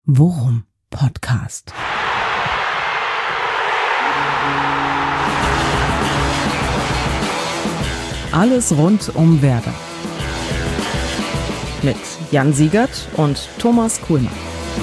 Worum Podcast. Alles rund um Werder. Mit Jan Siegert und Thomas Kuhlmann.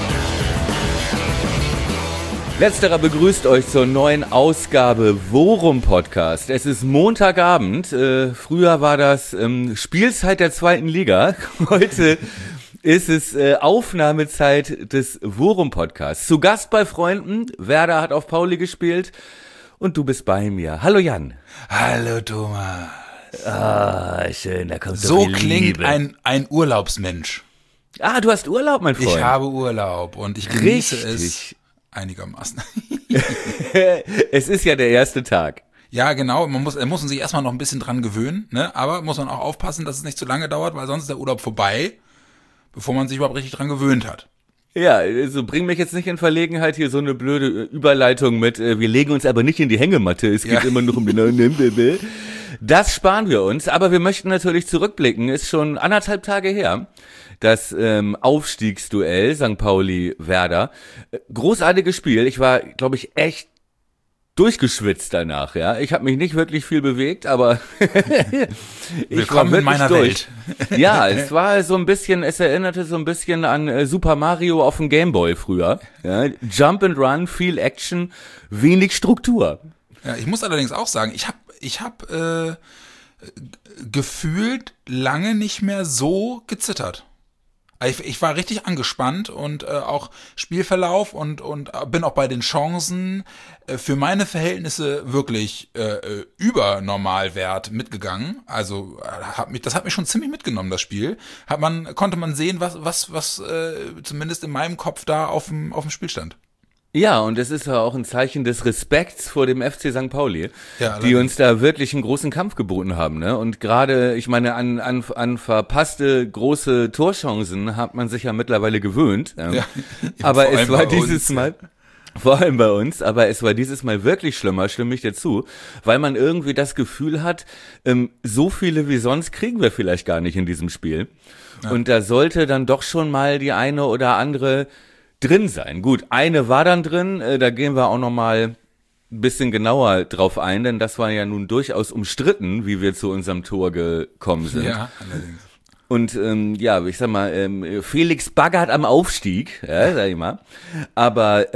Letzterer begrüßt euch zur neuen Ausgabe Worum Podcast. Es ist Montagabend. Früher war das Spielzeit der 2. Liga. Heute ist es Aufnahmezeit des Worum Podcasts. Zu Gast bei Freunden. Werder hat auf Pauli gespielt und du bist bei mir. Hallo Jan. Hallo Thomas. Ah, schön, da kommt so viel klingt Liebe. ein Urlaubsmensch. Ah, du hast Urlaub, mein Freund. Ich habe Urlaub und ich genieße Richtig. es einigermaßen. Es ist ja der erste Tag. Ja, genau, man muss sich erstmal noch ein bisschen dran gewöhnen, ne? Aber muss man auch aufpassen, dass es nicht zu lange dauert, weil sonst ist der Urlaub vorbei, bevor man sich überhaupt richtig dran gewöhnt hat. Ja, also bring mich jetzt nicht in Verlegenheit, hier so eine blöde Überleitung mit, wir legen uns aber nicht in die Hängematte, es geht immer noch um den Das sparen wir uns, aber wir möchten natürlich zurückblicken, ist schon 1,5 Tage her, das Aufstiegsduell St. Pauli-Werder. Großartiges Spiel, ich war, glaube ich, echt durchgeschwitzt danach, ja. Ich habe mich nicht wirklich viel bewegt, aber ich war wirklich in meiner durch. Welt. Ja, es war so ein bisschen, es erinnerte so ein bisschen an Super Mario auf dem Gameboy früher. Ja, Jump and Run, viel Action, wenig Struktur. Ja, ich muss allerdings auch sagen, ich hab gefühlt lange nicht mehr so gezittert. Ich war richtig angespannt und auch Spielverlauf und bin auch bei den Chancen für meine Verhältnisse wirklich übernormalwert mitgegangen. Also das hat mich schon ziemlich mitgenommen, das Spiel. Konnte man sehen, was zumindest in meinem Kopf da auf dem Spiel stand. Ja, und es ist ja auch ein Zeichen des Respekts vor dem FC St. Pauli, Ja, die uns da wirklich einen großen Kampf geboten haben, ne? Und gerade, ich meine, an verpasste große Torchancen hat man sich ja mittlerweile gewöhnt. Ja, aber es war bei dieses uns. Mal, vor allem bei uns, aber es war dieses Mal wirklich schlimmer, stimme ich dir zu, weil man irgendwie das Gefühl hat, so viele wie sonst kriegen wir vielleicht gar nicht in diesem Spiel. Ja. Und da sollte dann doch schon mal die eine oder andere drin sein. Gut, eine war dann drin, da gehen wir auch nochmal ein bisschen genauer drauf ein, denn das war ja nun durchaus umstritten, wie wir zu unserem Tor gekommen sind. Ja, allerdings. Und ja, ich sag mal, Felix baggert am Aufstieg, ja, sag ich mal. Aber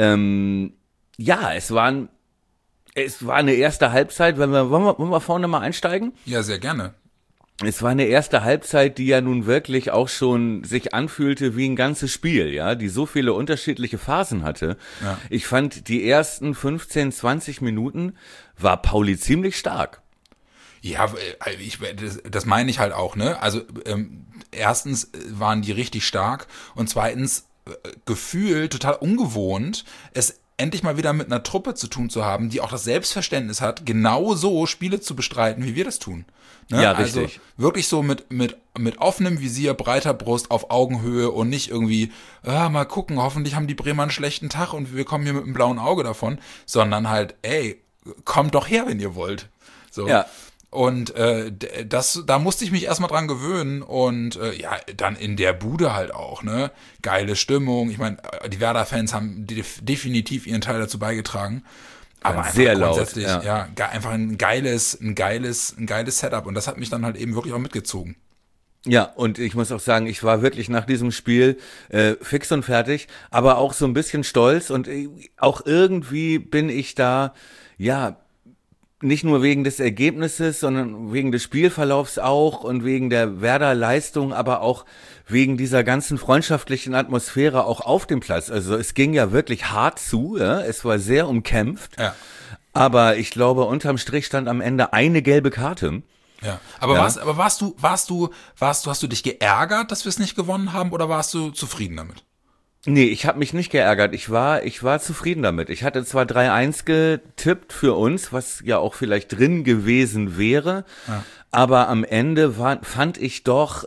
ja, es war eine erste Halbzeit, wollen wir vorne mal einsteigen? Ja, sehr gerne. Es war eine erste Halbzeit, die ja nun wirklich auch schon sich anfühlte wie ein ganzes Spiel, ja, die so viele unterschiedliche Phasen hatte. Ja. Ich fand, die ersten 15, 20 Minuten war Pauli ziemlich stark. Ja, das meine ich halt auch, ne? Also erstens waren die richtig stark und zweitens gefühlt total ungewohnt, es endlich mal wieder mit einer Truppe zu tun zu haben, die auch das Selbstverständnis hat, genau so Spiele zu bestreiten, wie wir das tun. Ne? Ja, richtig. Also wirklich so mit offenem Visier, breiter Brust, auf Augenhöhe und nicht irgendwie, mal gucken, hoffentlich haben die Bremer einen schlechten Tag und wir kommen hier mit einem blauen Auge davon, sondern halt, ey, kommt doch her, wenn ihr wollt. So. Ja. Und da musste ich mich erstmal dran gewöhnen und ja, dann in der Bude halt auch, ne? Geile Stimmung. Ich meine, die Werder-Fans haben definitiv ihren Teil dazu beigetragen. Aber einfach sehr grundsätzlich, laut, ja, einfach ein geiles Setup und das hat mich dann halt eben wirklich auch mitgezogen. Ja, und ich muss auch sagen, ich war wirklich nach diesem Spiel fix und fertig, aber auch so ein bisschen stolz und auch irgendwie bin ich da, ja, nicht nur wegen des Ergebnisses, sondern wegen des Spielverlaufs auch und wegen der Werder-Leistung, aber auch wegen dieser ganzen freundschaftlichen Atmosphäre auch auf dem Platz. Also es ging ja wirklich hart zu, ja? Es war sehr umkämpft, ja. Aber ich glaube, unterm Strich stand am Ende eine gelbe Karte. Ja, aber ja. Hast du dich geärgert, dass wir es nicht gewonnen haben oder warst du zufrieden damit? Nee, ich habe mich nicht geärgert. Ich war zufrieden damit. Ich hatte zwar 3-1 getippt für uns, was ja auch vielleicht drin gewesen wäre, ja. Aber am Ende fand ich doch,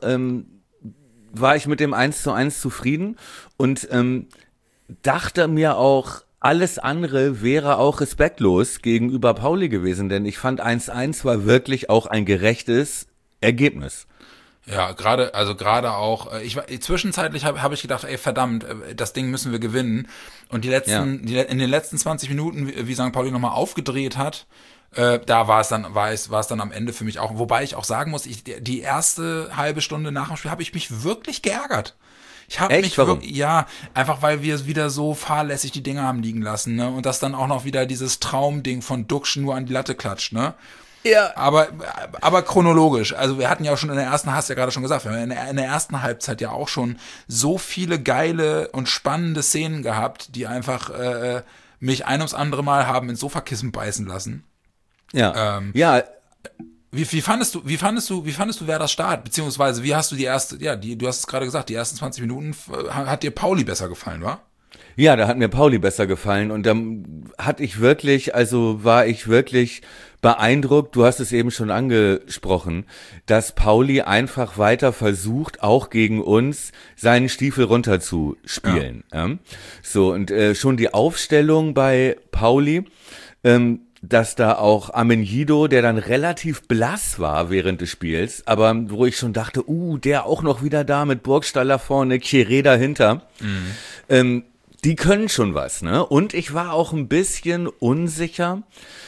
war ich mit dem 1:1 zufrieden und dachte mir auch, alles andere wäre auch respektlos gegenüber Pauli gewesen, denn ich fand 1:1 war wirklich auch ein gerechtes Ergebnis. Ja, gerade auch, zwischenzeitlich habe ich gedacht, ey, verdammt, das Ding müssen wir gewinnen. Und in den letzten 20 Minuten, wie St. Pauli nochmal aufgedreht hat, da war es dann am Ende für mich auch, wobei ich auch sagen muss, die erste halbe Stunde nach dem Spiel habe ich mich wirklich geärgert. Ich habe mich wirklich, ja, einfach weil wir wieder so fahrlässig die Dinger haben liegen lassen, ne? Und das dann auch noch wieder dieses Traumding von Duxch nur an die Latte klatscht, ne? Ja. Aber chronologisch, also wir hatten ja auch schon in der ersten, hast du ja gerade schon gesagt, wir haben in der ersten Halbzeit ja auch schon so viele geile und spannende Szenen gehabt, die einfach mich ein ums andere Mal haben ins Sofakissen beißen lassen. Ja. Wie fandest du Werders Start? Beziehungsweise wie hast du du hast es gerade gesagt, die ersten 20 Minuten hat dir Pauli besser gefallen, wa? Ja, da hat mir Pauli besser gefallen und dann war ich wirklich beeindruckt, du hast es eben schon angesprochen, dass Pauli einfach weiter versucht, auch gegen uns seinen Stiefel runterzuspielen. Ja. So, und schon die Aufstellung bei Pauli, dass da auch Amengido, der dann relativ blass war während des Spiels, aber wo ich schon dachte, der auch noch wieder da mit Burgstaller vorne, Chiré dahinter, die können schon was, ne? Und ich war auch ein bisschen unsicher,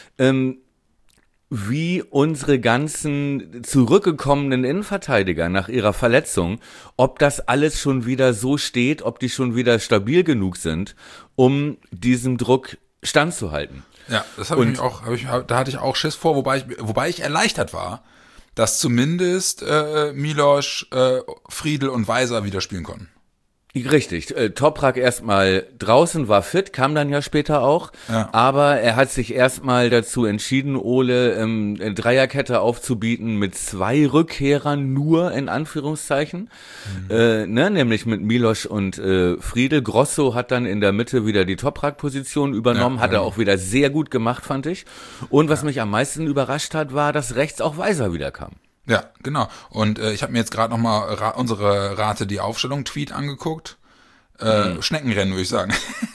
wie unsere ganzen zurückgekommenen Innenverteidiger nach ihrer Verletzung, ob das alles schon wieder so steht, ob die schon wieder stabil genug sind, um diesem Druck standzuhalten. Ja, das da hatte ich auch Schiss vor, wobei ich erleichtert war, dass zumindest Miloš, Friedl und Weiser wieder spielen konnten. Richtig, Toprak erstmal draußen, war fit, kam dann ja später auch, aber er hat sich erstmal dazu entschieden, Ole eine Dreierkette aufzubieten mit 2 Rückkehrern nur, in Anführungszeichen, nämlich mit Miloš und Friedl. Grosso hat dann in der Mitte wieder die Toprak-Position übernommen, hat er auch wieder sehr gut gemacht, fand ich. Und was mich am meisten überrascht hat, war, dass rechts auch Weiser wieder kam. Ja, genau. Und ich habe mir jetzt gerade nochmal unsere Rate die Aufstellung-Tweet angeguckt. Schneckenrennen, würde ich sagen.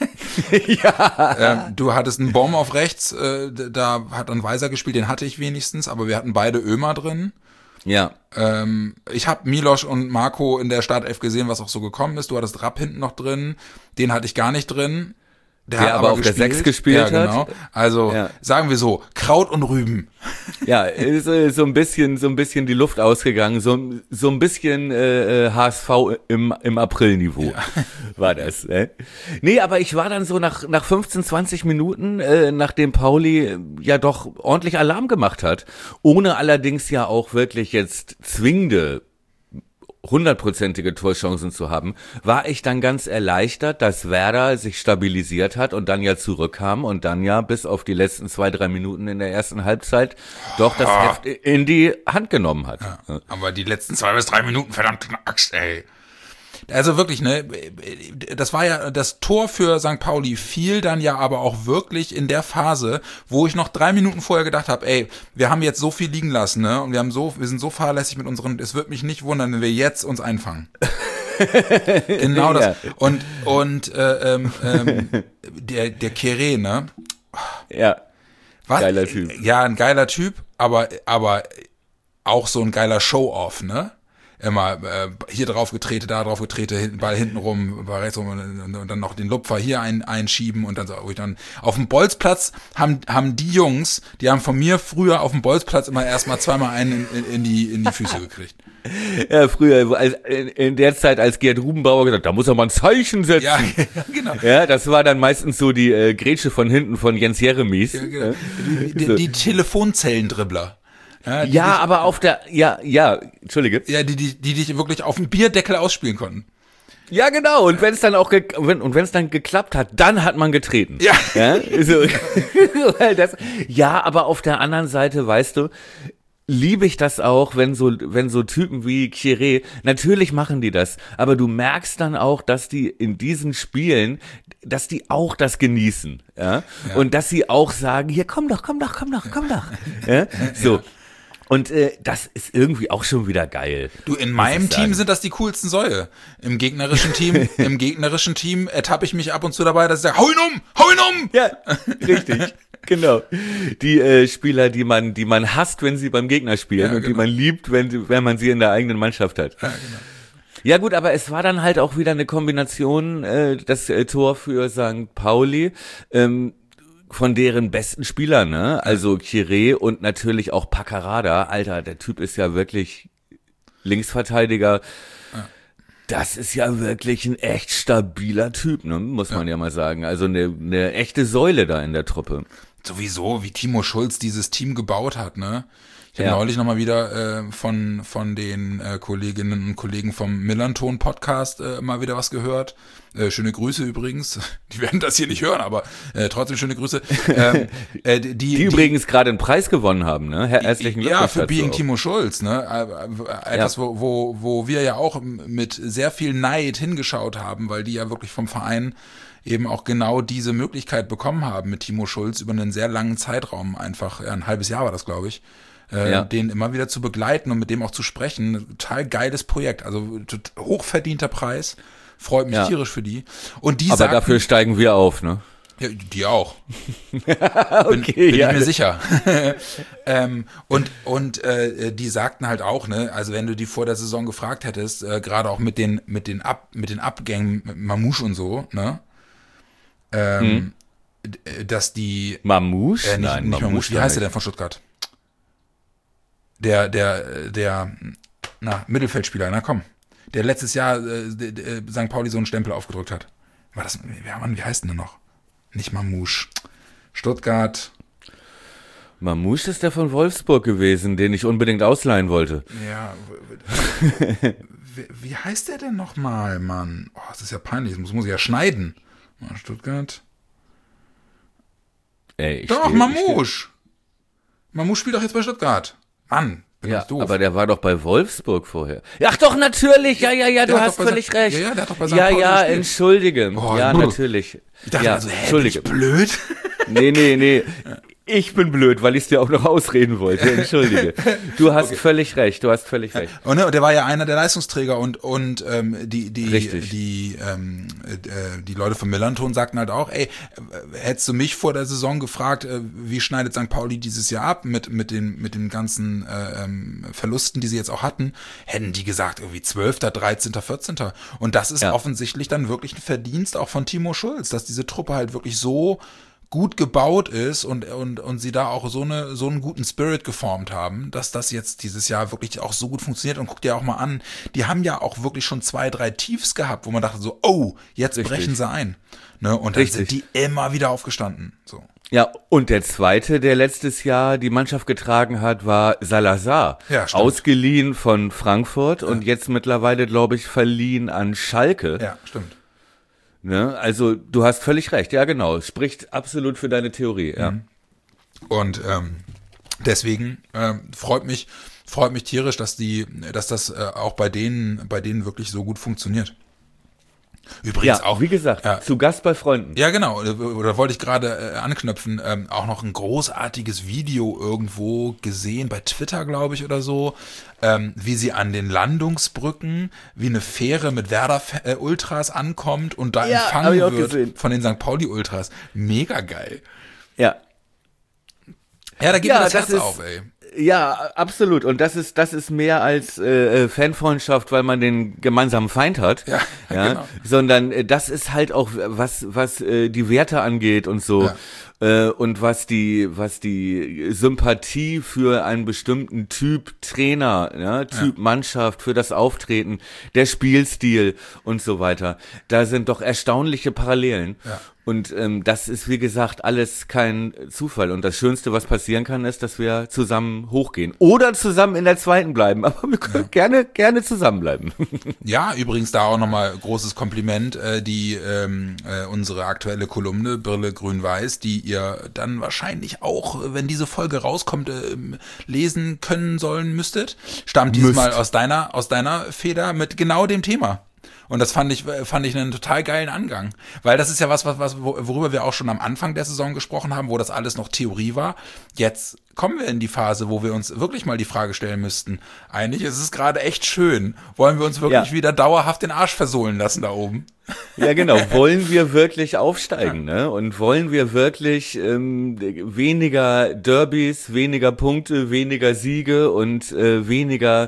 Ja. Du hattest einen Baum auf rechts, da hat dann Weiser gespielt, den hatte ich wenigstens, aber wir hatten beide Ömer drin. Ja. Ich habe Miloš und Marco in der Startelf gesehen, was auch so gekommen ist. Du hattest Rapp hinten noch drin, den hatte ich gar nicht drin. Der hat aber auf der 6 gespielt hat. Genau. Also sagen wir so, Kraut und Rüben. Ja, ist so ein bisschen die Luft ausgegangen, so ein bisschen HSV im April-Niveau war das. Nee, aber ich war dann so nach 15, 20 Minuten, nachdem Pauli ja doch ordentlich Alarm gemacht hat, ohne allerdings ja auch wirklich jetzt zwingende 100%ige Torchancen zu haben, war ich dann ganz erleichtert, dass Werder sich stabilisiert hat und dann ja zurückkam und dann ja bis auf die letzten 2-3 Minuten in der ersten Halbzeit doch das Heft in die Hand genommen hat. Ja, aber die letzten 2 bis 3 Minuten, verdammt Axt, ey. Also wirklich, ne, das war ja, das Tor für St. Pauli fiel dann ja aber auch wirklich in der Phase, wo ich noch 3 Minuten vorher gedacht habe, ey, wir haben jetzt so viel liegen lassen, ne, und wir sind so fahrlässig mit unseren, es wird mich nicht wundern, wenn wir jetzt uns einfangen. Genau das. Ja. Und der Chiré, ne? Ja. Was? Geiler Typ. Ja, ein geiler Typ, aber auch so ein geiler Show-Off, ne? Immer hier drauf getrete, da drauf getrete, Ball hinten rum, Ball rechts rum und dann noch den Lupfer hier einschieben und dann so, wo ich dann auf dem Bolzplatz haben die Jungs, die haben von mir früher auf dem Bolzplatz immer erstmal zweimal einen in die Füße gekriegt. Ja, früher, in der Zeit, als Gerd Rubenbauer gesagt, da muss er mal ein Zeichen setzen. Ja, genau. Ja, das war dann meistens so die Grätsche von hinten von Jens Jeremies. Ja, genau. Die Telefonzellendribbler. Ja, aber auf der, Entschuldige. Ja, die dich wirklich auf dem Bierdeckel ausspielen konnten. Ja, genau. Und wenn es dann auch wenn es dann geklappt hat, dann hat man getreten. Ja. So, aber auf der anderen Seite, weißt du, liebe ich das auch, wenn so Typen wie Chiré, natürlich machen die das, aber du merkst dann auch, dass die in diesen Spielen, dass die auch das genießen, ja? Und dass sie auch sagen, hier, komm doch. Ja? So. Und das ist irgendwie auch schon wieder geil. Du, in meinem Team sind das die coolsten Säue. Im gegnerischen Team ertappe ich mich ab und zu dabei, dass ich sage, hau ihn um! Ja, richtig. Genau. Die Spieler, die man hasst, wenn sie beim Gegner spielen und die man liebt, wenn man sie in der eigenen Mannschaft hat. Ja, genau. Ja gut, aber es war dann halt auch wieder eine Kombination, das Tor für St. Pauli, von deren besten Spielern, ne? Also Chiré und natürlich auch Paccarada. Alter, der Typ ist ja wirklich Linksverteidiger. Ja. Das ist ja wirklich ein echt stabiler Typ, ne? Muss man ja mal sagen. Also eine echte Säule da in der Truppe. Sowieso, wie Timo Schulz dieses Team gebaut hat, ne? Ich habe neulich nochmal wieder von den Kolleginnen und Kollegen vom Millanton-Podcast mal wieder was gehört. Schöne Grüße übrigens. Die werden das hier nicht hören, aber trotzdem schöne Grüße. Die übrigens gerade einen Preis gewonnen haben, ne? Herzlichen Glückwunsch. Ja, für Being Timo Schulz, ne? Etwas, wo wir ja auch mit sehr viel Neid hingeschaut haben, weil die ja wirklich vom Verein eben auch genau diese Möglichkeit bekommen haben mit Timo Schulz über einen sehr langen Zeitraum, einfach ein halbes Jahr war das, glaube ich. Den immer wieder zu begleiten und mit dem auch zu sprechen. Total geiles Projekt. Also hochverdienter Preis. Freut mich tierisch für die. Und die aber sagten, dafür steigen wir auf, ne? Ja, die auch. Okay, bin ich mir sicher. Die sagten halt auch, ne, also wenn du die vor der Saison gefragt hättest, gerade auch mit den Abgängen, mit Mamouche und so, ne? Dass die Mamouche? Nicht Mamouche, wie heißt der denn von Stuttgart? Der Mittelfeldspieler, na komm. Der letztes Jahr St. Pauli so einen Stempel aufgedrückt hat. War das, wie heißt denn der noch? Nicht Mamouche. Stuttgart. Mamouche ist der von Wolfsburg gewesen, den ich unbedingt ausleihen wollte. Ja. Wie heißt der denn nochmal, Mann? Oh, das ist ja peinlich, das muss ich ja schneiden. Stuttgart. Ey, Mamouche. Mamouche spielt doch jetzt bei Stuttgart. Mann, ja, doof. Aber der war doch bei Wolfsburg vorher. Ach doch, natürlich, ja, du hast völlig recht. Ja, der hat doch bei St. Pauli gespielt. Entschuldige. Natürlich. Ich dachte entschuldige. Bin ich blöd? Nee. Ich bin blöd, weil ich es dir auch noch ausreden wollte. Entschuldige. Du hast völlig recht. Und der war ja einer der Leistungsträger und die Leute von Millanton sagten halt auch, ey, hättest du mich vor der Saison gefragt, wie schneidet St. Pauli dieses Jahr ab mit den ganzen Verlusten, die sie jetzt auch hatten, hätten die gesagt, irgendwie 12., 13., 14. Und das ist offensichtlich dann wirklich ein Verdienst auch von Timo Schulz, dass diese Truppe halt wirklich so gut gebaut ist und sie da auch so einen guten Spirit geformt haben, dass das jetzt dieses Jahr wirklich auch so gut funktioniert. Und guck dir auch mal an, die haben ja auch wirklich schon 2, 3 Tiefs gehabt, wo man dachte so, oh, jetzt brechen sie ein. Ne? Und dann sind die immer wieder aufgestanden. So. Ja, und der zweite, der letztes Jahr die Mannschaft getragen hat, war Salazar. Ja, stimmt. Ausgeliehen von Frankfurt und jetzt mittlerweile, glaube ich, verliehen an Schalke. Ja, stimmt. Ne? Also du hast völlig recht, ja genau, spricht absolut für deine Theorie. Ja. Und deswegen freut mich tierisch, dass das auch bei denen wirklich so gut funktioniert. Übrigens auch, wie gesagt, zu Gast bei Freunden. Ja, genau. Oder wollte ich gerade anknüpfen, auch noch ein großartiges Video irgendwo gesehen, bei Twitter, glaube ich, oder so, wie sie an den Landungsbrücken, wie eine Fähre mit Werder-Ultras ankommt und da empfangen wird von den St. Pauli-Ultras. Mega geil. Ja. Ja, da geht mir das Herz auf, ey. Ja, absolut. Und das ist mehr als Fanfreundschaft, weil man den gemeinsamen Feind hat. Ja, genau. Sondern das ist halt auch was die Werte angeht und so. Ja. Und was die Sympathie für einen bestimmten Typ Trainer, Typ Mannschaft, für das Auftreten, der Spielstil und so weiter. Da sind doch erstaunliche Parallelen. Ja. Und das ist, wie gesagt, alles kein Zufall. Und das Schönste, was passieren kann, ist, dass wir zusammen hochgehen. Oder zusammen in der zweiten bleiben. Aber wir können gerne zusammenbleiben. Ja, übrigens da auch nochmal großes Kompliment, unsere aktuelle Kolumne, Brille Grün-Weiß, die ihr dann wahrscheinlich auch, wenn diese Folge rauskommt, lesen können sollen müsstet. Stammt diesmal aus deiner Feder mit genau dem Thema. Und das fand ich einen total geilen Angang. Weil das ist ja worüber wir auch schon am Anfang der Saison gesprochen haben, wo das alles noch Theorie war. Jetzt kommen wir in die Phase, wo wir uns wirklich mal die Frage stellen müssten, eigentlich ist es gerade echt schön. Wollen wir uns wirklich wieder dauerhaft den Arsch versohlen lassen da oben? Ja, genau. Wollen wir wirklich aufsteigen, ne? Und wollen wir wirklich weniger Derbys, weniger Punkte, weniger Siege und weniger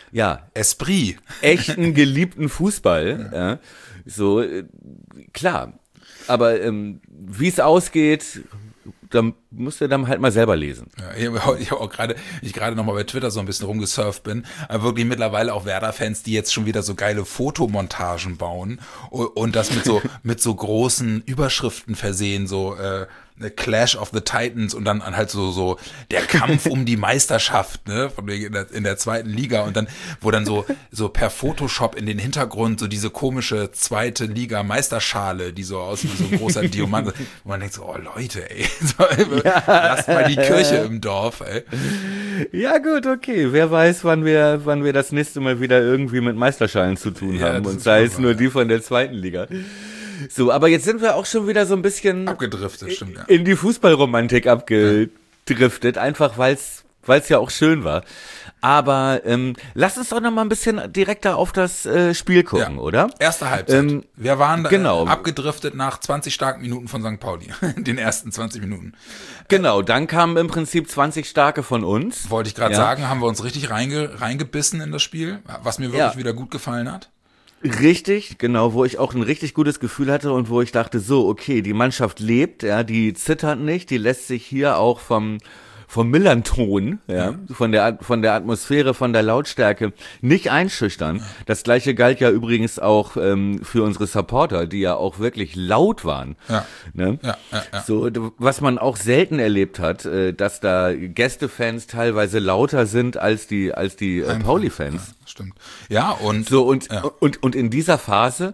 Esprit. Echten, geliebten Fußball. Ja. So, klar. Aber wie es ausgeht, da musst du dann halt mal selber lesen. Ja, ich habe auch gerade nochmal bei Twitter so ein bisschen rumgesurft bin, aber wirklich mittlerweile auch Werder-Fans, die jetzt schon wieder so geile Fotomontagen bauen und das mit so großen Überschriften versehen, so Clash of the Titans und dann halt so der Kampf um die Meisterschaft, ne, von wegen in der zweiten Liga und dann, wo dann so per Photoshop in den Hintergrund so diese komische zweite Liga Meisterschale, die so aussieht wie so ein großer Diamant, wo man denkt so, oh Leute, ey, lasst mal die Kirche im Dorf, ey. Ja gut, okay, wer weiß, wann wir das nächste Mal wieder irgendwie mit Meisterschalen zu tun haben und sei es nur die von der zweiten Liga. So, aber jetzt sind wir auch schon wieder so ein bisschen abgedriftet, stimmt, ja. In die Fußballromantik abgedriftet, einfach weil es ja auch schön war. Aber lass uns doch noch mal ein bisschen direkter auf das Spiel gucken, oder? Erste Halbzeit. Wir waren genau. Abgedriftet nach 20 starken Minuten von St. Pauli, den ersten 20 Minuten. Genau, dann kamen im Prinzip 20 starke von uns. Wollte ich gerade sagen, haben wir uns richtig reingebissen in das Spiel, was mir wirklich wieder gut gefallen hat. Richtig, genau, wo ich auch ein richtig gutes Gefühl hatte und wo ich dachte, so, okay, die Mannschaft lebt, ja, die zittert nicht, die lässt sich hier auch vom Millanton, von der Atmosphäre, von der Lautstärke nicht einschüchtern. Das gleiche galt ja übrigens auch für unsere Supporter, die ja auch wirklich laut waren. Ja. Ne? Ja. So, was man auch selten erlebt hat, dass da Gästefans teilweise lauter sind als die Pauli-Fans. Ja, stimmt. Ja, und so und in dieser Phase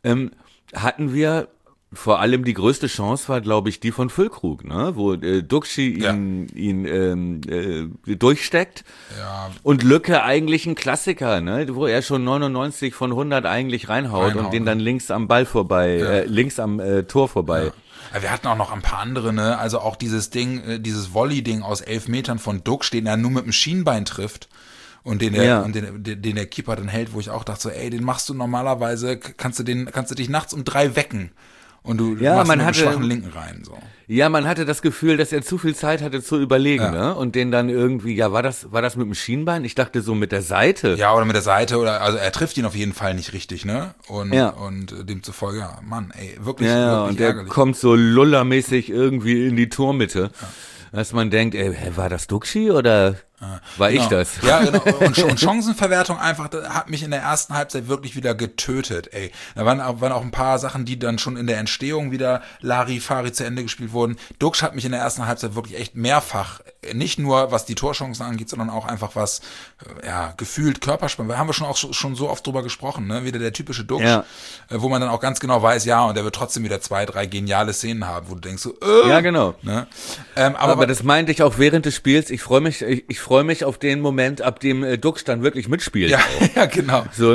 hatten wir vor allem die größte Chance war, glaube ich, die von Füllkrug, ne, wo Duxi ihn durchsteckt. Ja. Und Lücke eigentlich ein Klassiker, ne, wo er schon 99 von 100 eigentlich reinhaut und den dann links am Ball vorbei, links am Tor vorbei. Ja. Ja, wir hatten auch noch ein paar andere, ne, also auch dieses dieses Volley-Ding aus 11 Metern von Duxch, den er nur mit dem Schienbein trifft. Und den der Keeper dann hält, wo ich auch dachte, so, ey, den machst du normalerweise, kannst du dich nachts um 3 wecken. Und du machst mit dem schwachen Linken rein, so. Ja, man hatte das Gefühl, dass er zu viel Zeit hatte zu überlegen, ne? Und den dann irgendwie, war das mit dem Schienbein? Ich dachte so mit der Seite. Ja, oder mit der Seite, also er trifft ihn auf jeden Fall nicht richtig, ne? Und demzufolge, Mann, ey, wirklich und der ärgerlich. Kommt so lullermäßig irgendwie in die Tormitte. Ja. Dass man denkt, ey, war das Duxi oder war ich das? Ja, genau. Und Chancenverwertung einfach, das hat mich in der ersten Halbzeit wirklich wieder getötet, ey. Da waren auch ein paar Sachen, die dann schon in der Entstehung wieder Larifari zu Ende gespielt wurden. Duxch hat mich in der ersten Halbzeit wirklich echt mehrfach, nicht nur was die Torchancen angeht, sondern auch einfach was, gefühlt Körperspannung. Da haben wir schon so oft drüber gesprochen, ne? Wieder der typische Duxch, wo man dann auch ganz genau weiß, und der wird trotzdem wieder 2, 3 geniale Szenen haben, wo du denkst so, ja, genau. Ne? Aber das meinte ich auch während des Spiels. Ich freue mich auf den Moment, ab dem Duxch dann wirklich mitspielt. Ja, genau. So,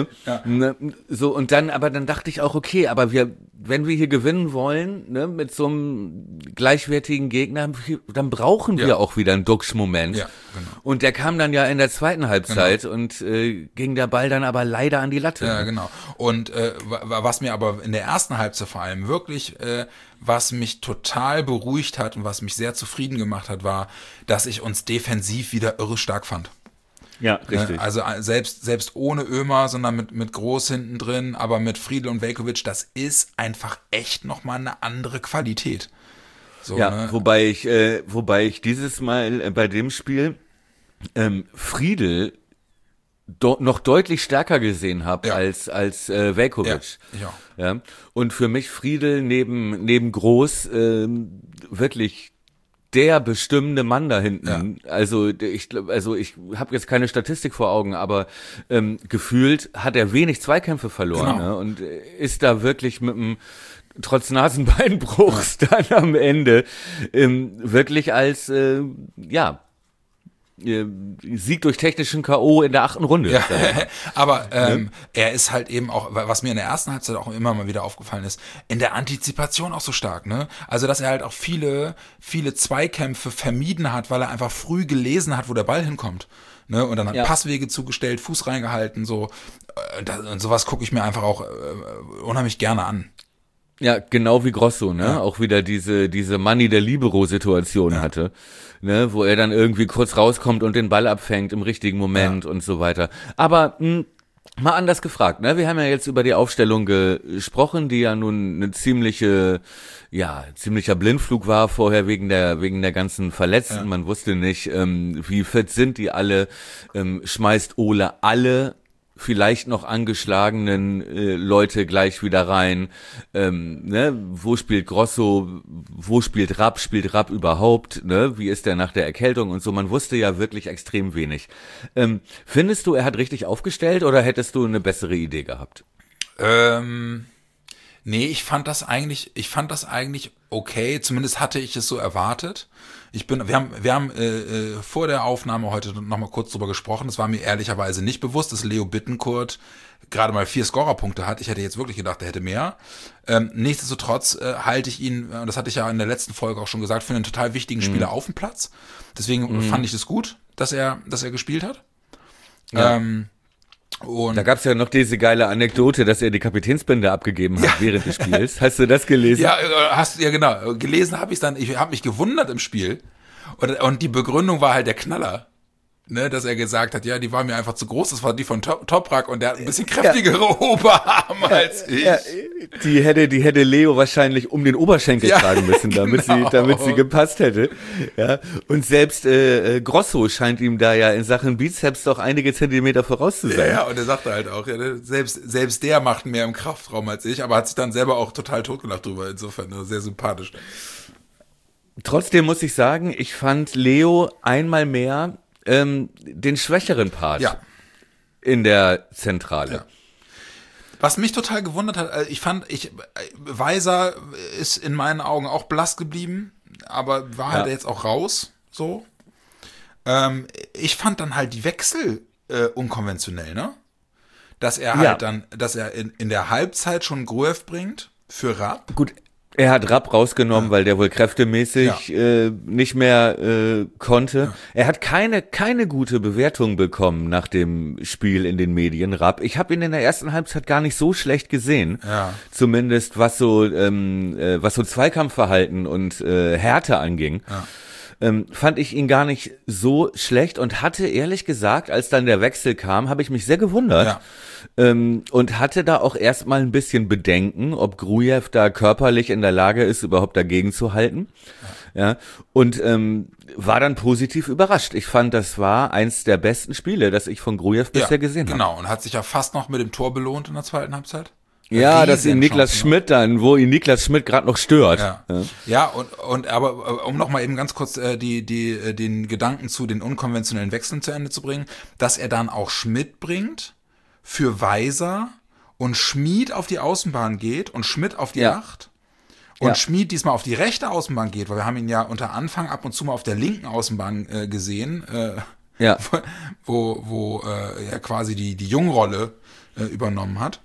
so und dann dachte ich auch, okay, aber wenn wir hier gewinnen wollen, ne, mit so einem gleichwertigen Gegner, dann brauchen wir auch wieder einen Duxch-Moment. Ja, genau. Und der kam dann ja in der zweiten Halbzeit und ging der Ball dann aber leider an die Latte. Ja, genau. Und was mir aber in der ersten Halbzeit vor allem wirklich was mich total beruhigt hat und was mich sehr zufrieden gemacht hat, war, dass ich uns defensiv wieder irre stark fand. Ja, richtig. Also selbst ohne Ömer, sondern mit Groß hinten drin, aber mit Friedl und Veljković, das ist einfach echt nochmal eine andere Qualität. So, ja, ne? wobei ich dieses Mal bei dem Spiel Friedl noch deutlich stärker gesehen habe als Veljković. Ja. Und für mich Friedl neben Groß wirklich der bestimmende Mann da hinten. Ja. Also ich habe jetzt keine Statistik vor Augen, aber gefühlt hat er wenig Zweikämpfe verloren, ne? Und ist da wirklich mit einem trotz Nasenbeinbruchs dann am Ende wirklich als Sieg durch technischen K.O. in der 8. Runde. Ja, aber er ist halt eben auch, was mir in der ersten Halbzeit auch immer mal wieder aufgefallen ist, in der Antizipation auch so stark, ne? Also, dass er halt auch viele Zweikämpfe vermieden hat, weil er einfach früh gelesen hat, wo der Ball hinkommt. Ne? Und dann hat Passwege zugestellt, Fuß reingehalten, so. Und sowas gucke ich mir einfach auch unheimlich gerne an. Ja, genau wie Grosso, ne? Ja. Auch wieder diese Manni der Libero-Situation hatte, ne? Wo er dann irgendwie kurz rauskommt und den Ball abfängt im richtigen Moment und so weiter. Aber mal anders gefragt, ne? Wir haben ja jetzt über die Aufstellung gesprochen, die ja nun eine ziemlicher Blindflug war vorher wegen der ganzen Verletzten. Ja. Man wusste nicht, wie fit sind die alle. Schmeißt Ole alle vielleicht noch angeschlagenen Leute gleich wieder rein. Ne? Wo spielt Grosso? Wo spielt Rapp überhaupt? Ne? Wie ist der nach der Erkältung und so? Man wusste ja wirklich extrem wenig. Findest du, er hat richtig aufgestellt oder hättest du eine bessere Idee gehabt? Nee, ich fand das eigentlich okay. Zumindest hatte ich es so erwartet. Wir haben vor der Aufnahme heute noch mal kurz drüber gesprochen. Es war mir ehrlicherweise nicht bewusst, dass Leo Bittencourt gerade mal 4 Scorerpunkte hat. Ich hätte jetzt wirklich gedacht, er hätte mehr. Nichtsdestotrotz halte ich ihn, das hatte ich ja in der letzten Folge auch schon gesagt, für einen total wichtigen Spieler auf dem Platz. Deswegen fand ich es gut, dass er gespielt hat. Ja. Und da gab's ja noch diese geile Anekdote, dass er die Kapitänsbinde abgegeben hat während des Spiels. Hast du das gelesen? Ja, genau. Gelesen habe ich dann. Ich habe mich gewundert im Spiel. Und die Begründung war halt der Knaller. Ne, dass er gesagt hat, ja, die war mir einfach zu groß, das war die von Toprak und der hat ein bisschen kräftigere Oberarme als ich. Ja, die hätte Leo wahrscheinlich um den Oberschenkel tragen müssen, damit sie gepasst hätte. Ja, und selbst Grosso scheint ihm da ja in Sachen Bizeps doch einige Zentimeter voraus zu sein. Ja, und er sagte halt auch, ja, selbst der macht mehr im Kraftraum als ich, aber hat sich dann selber auch total totgelacht drüber, insofern sehr sympathisch. Trotzdem muss ich sagen, ich fand Leo einmal mehr den schwächeren Part in der Zentrale. Ja. Was mich total gewundert hat, Weiser ist in meinen Augen auch blass geblieben, aber war halt jetzt auch raus, so. Ich fand dann halt die Wechsel unkonventionell, ne? Dass er halt dass er in der Halbzeit schon Gruev bringt für Rapp. Gut. Er hat Rapp rausgenommen, weil der wohl kräftemäßig nicht mehr konnte. Ja. Er hat keine gute Bewertung bekommen nach dem Spiel in den Medien, Rapp. Ich habe ihn in der ersten Halbzeit gar nicht so schlecht gesehen. Ja. Zumindest was so Zweikampfverhalten und Härte anging. Ja. Fand ich ihn gar nicht so schlecht und hatte ehrlich gesagt, als dann der Wechsel kam, habe ich mich sehr gewundert und hatte da auch erstmal ein bisschen Bedenken, ob Grujew da körperlich in der Lage ist, überhaupt dagegen zu halten. Ja. Und war dann positiv überrascht. Ich fand, das war eins der besten Spiele, das ich von Grujew bisher gesehen habe. Genau, und hat sich ja fast noch mit dem Tor belohnt in der zweiten Halbzeit. Ja, dass ihn Niklas Schmidt wo ihn Niklas Schmidt gerade noch stört. Ja, aber um noch mal eben ganz kurz den Gedanken zu den unkonventionellen Wechseln zu Ende zu bringen, dass er dann auch Schmidt bringt für Weiser und Schmid auf die Außenbahn geht und Schmidt auf die 8 und Schmid diesmal auf die rechte Außenbahn geht, weil wir haben ihn ja unter Anfang ab und zu mal auf der linken Außenbahn gesehen, wo er quasi die Jungrolle übernommen hat.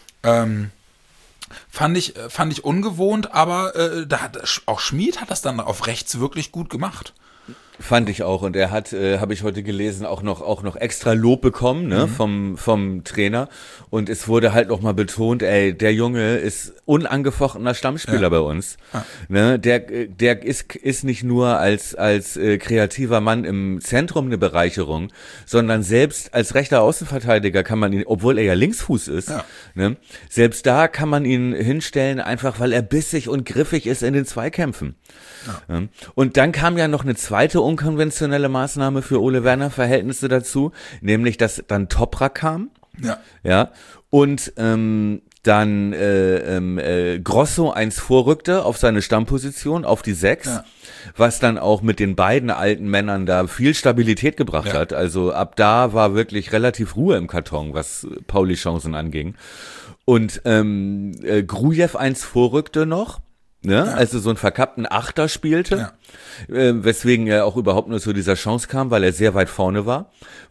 Fand ich ungewohnt, aber auch Schmid hat das dann auf rechts wirklich gut gemacht. Fand ich auch, und er hat, habe ich heute gelesen, auch noch extra Lob bekommen, ne, vom Trainer, und es wurde halt noch mal betont, der Junge ist unangefochtener Stammspieler bei uns, ne, der ist nicht nur als kreativer Mann im Zentrum eine Bereicherung, sondern selbst als rechter Außenverteidiger kann man ihn, obwohl er ja Linksfuß ist, ne, selbst da kann man ihn hinstellen, einfach weil er bissig und griffig ist in den Zweikämpfen. Ja. Und dann kam ja noch eine zweite unkonventionelle Maßnahme für Ole Werner Verhältnisse dazu, nämlich dass dann Toprak kam, und dann Grosso 1 vorrückte auf seine Stammposition, auf die 6, was dann auch mit den beiden alten Männern da viel Stabilität gebracht hat. Also ab da war wirklich relativ Ruhe im Karton, was Pauli-Chancen anging. Und Grujew 1 vorrückte noch, ne? Also so einen verkappten Achter spielte, weswegen er auch überhaupt nur zu dieser Chance kam, weil er sehr weit vorne war.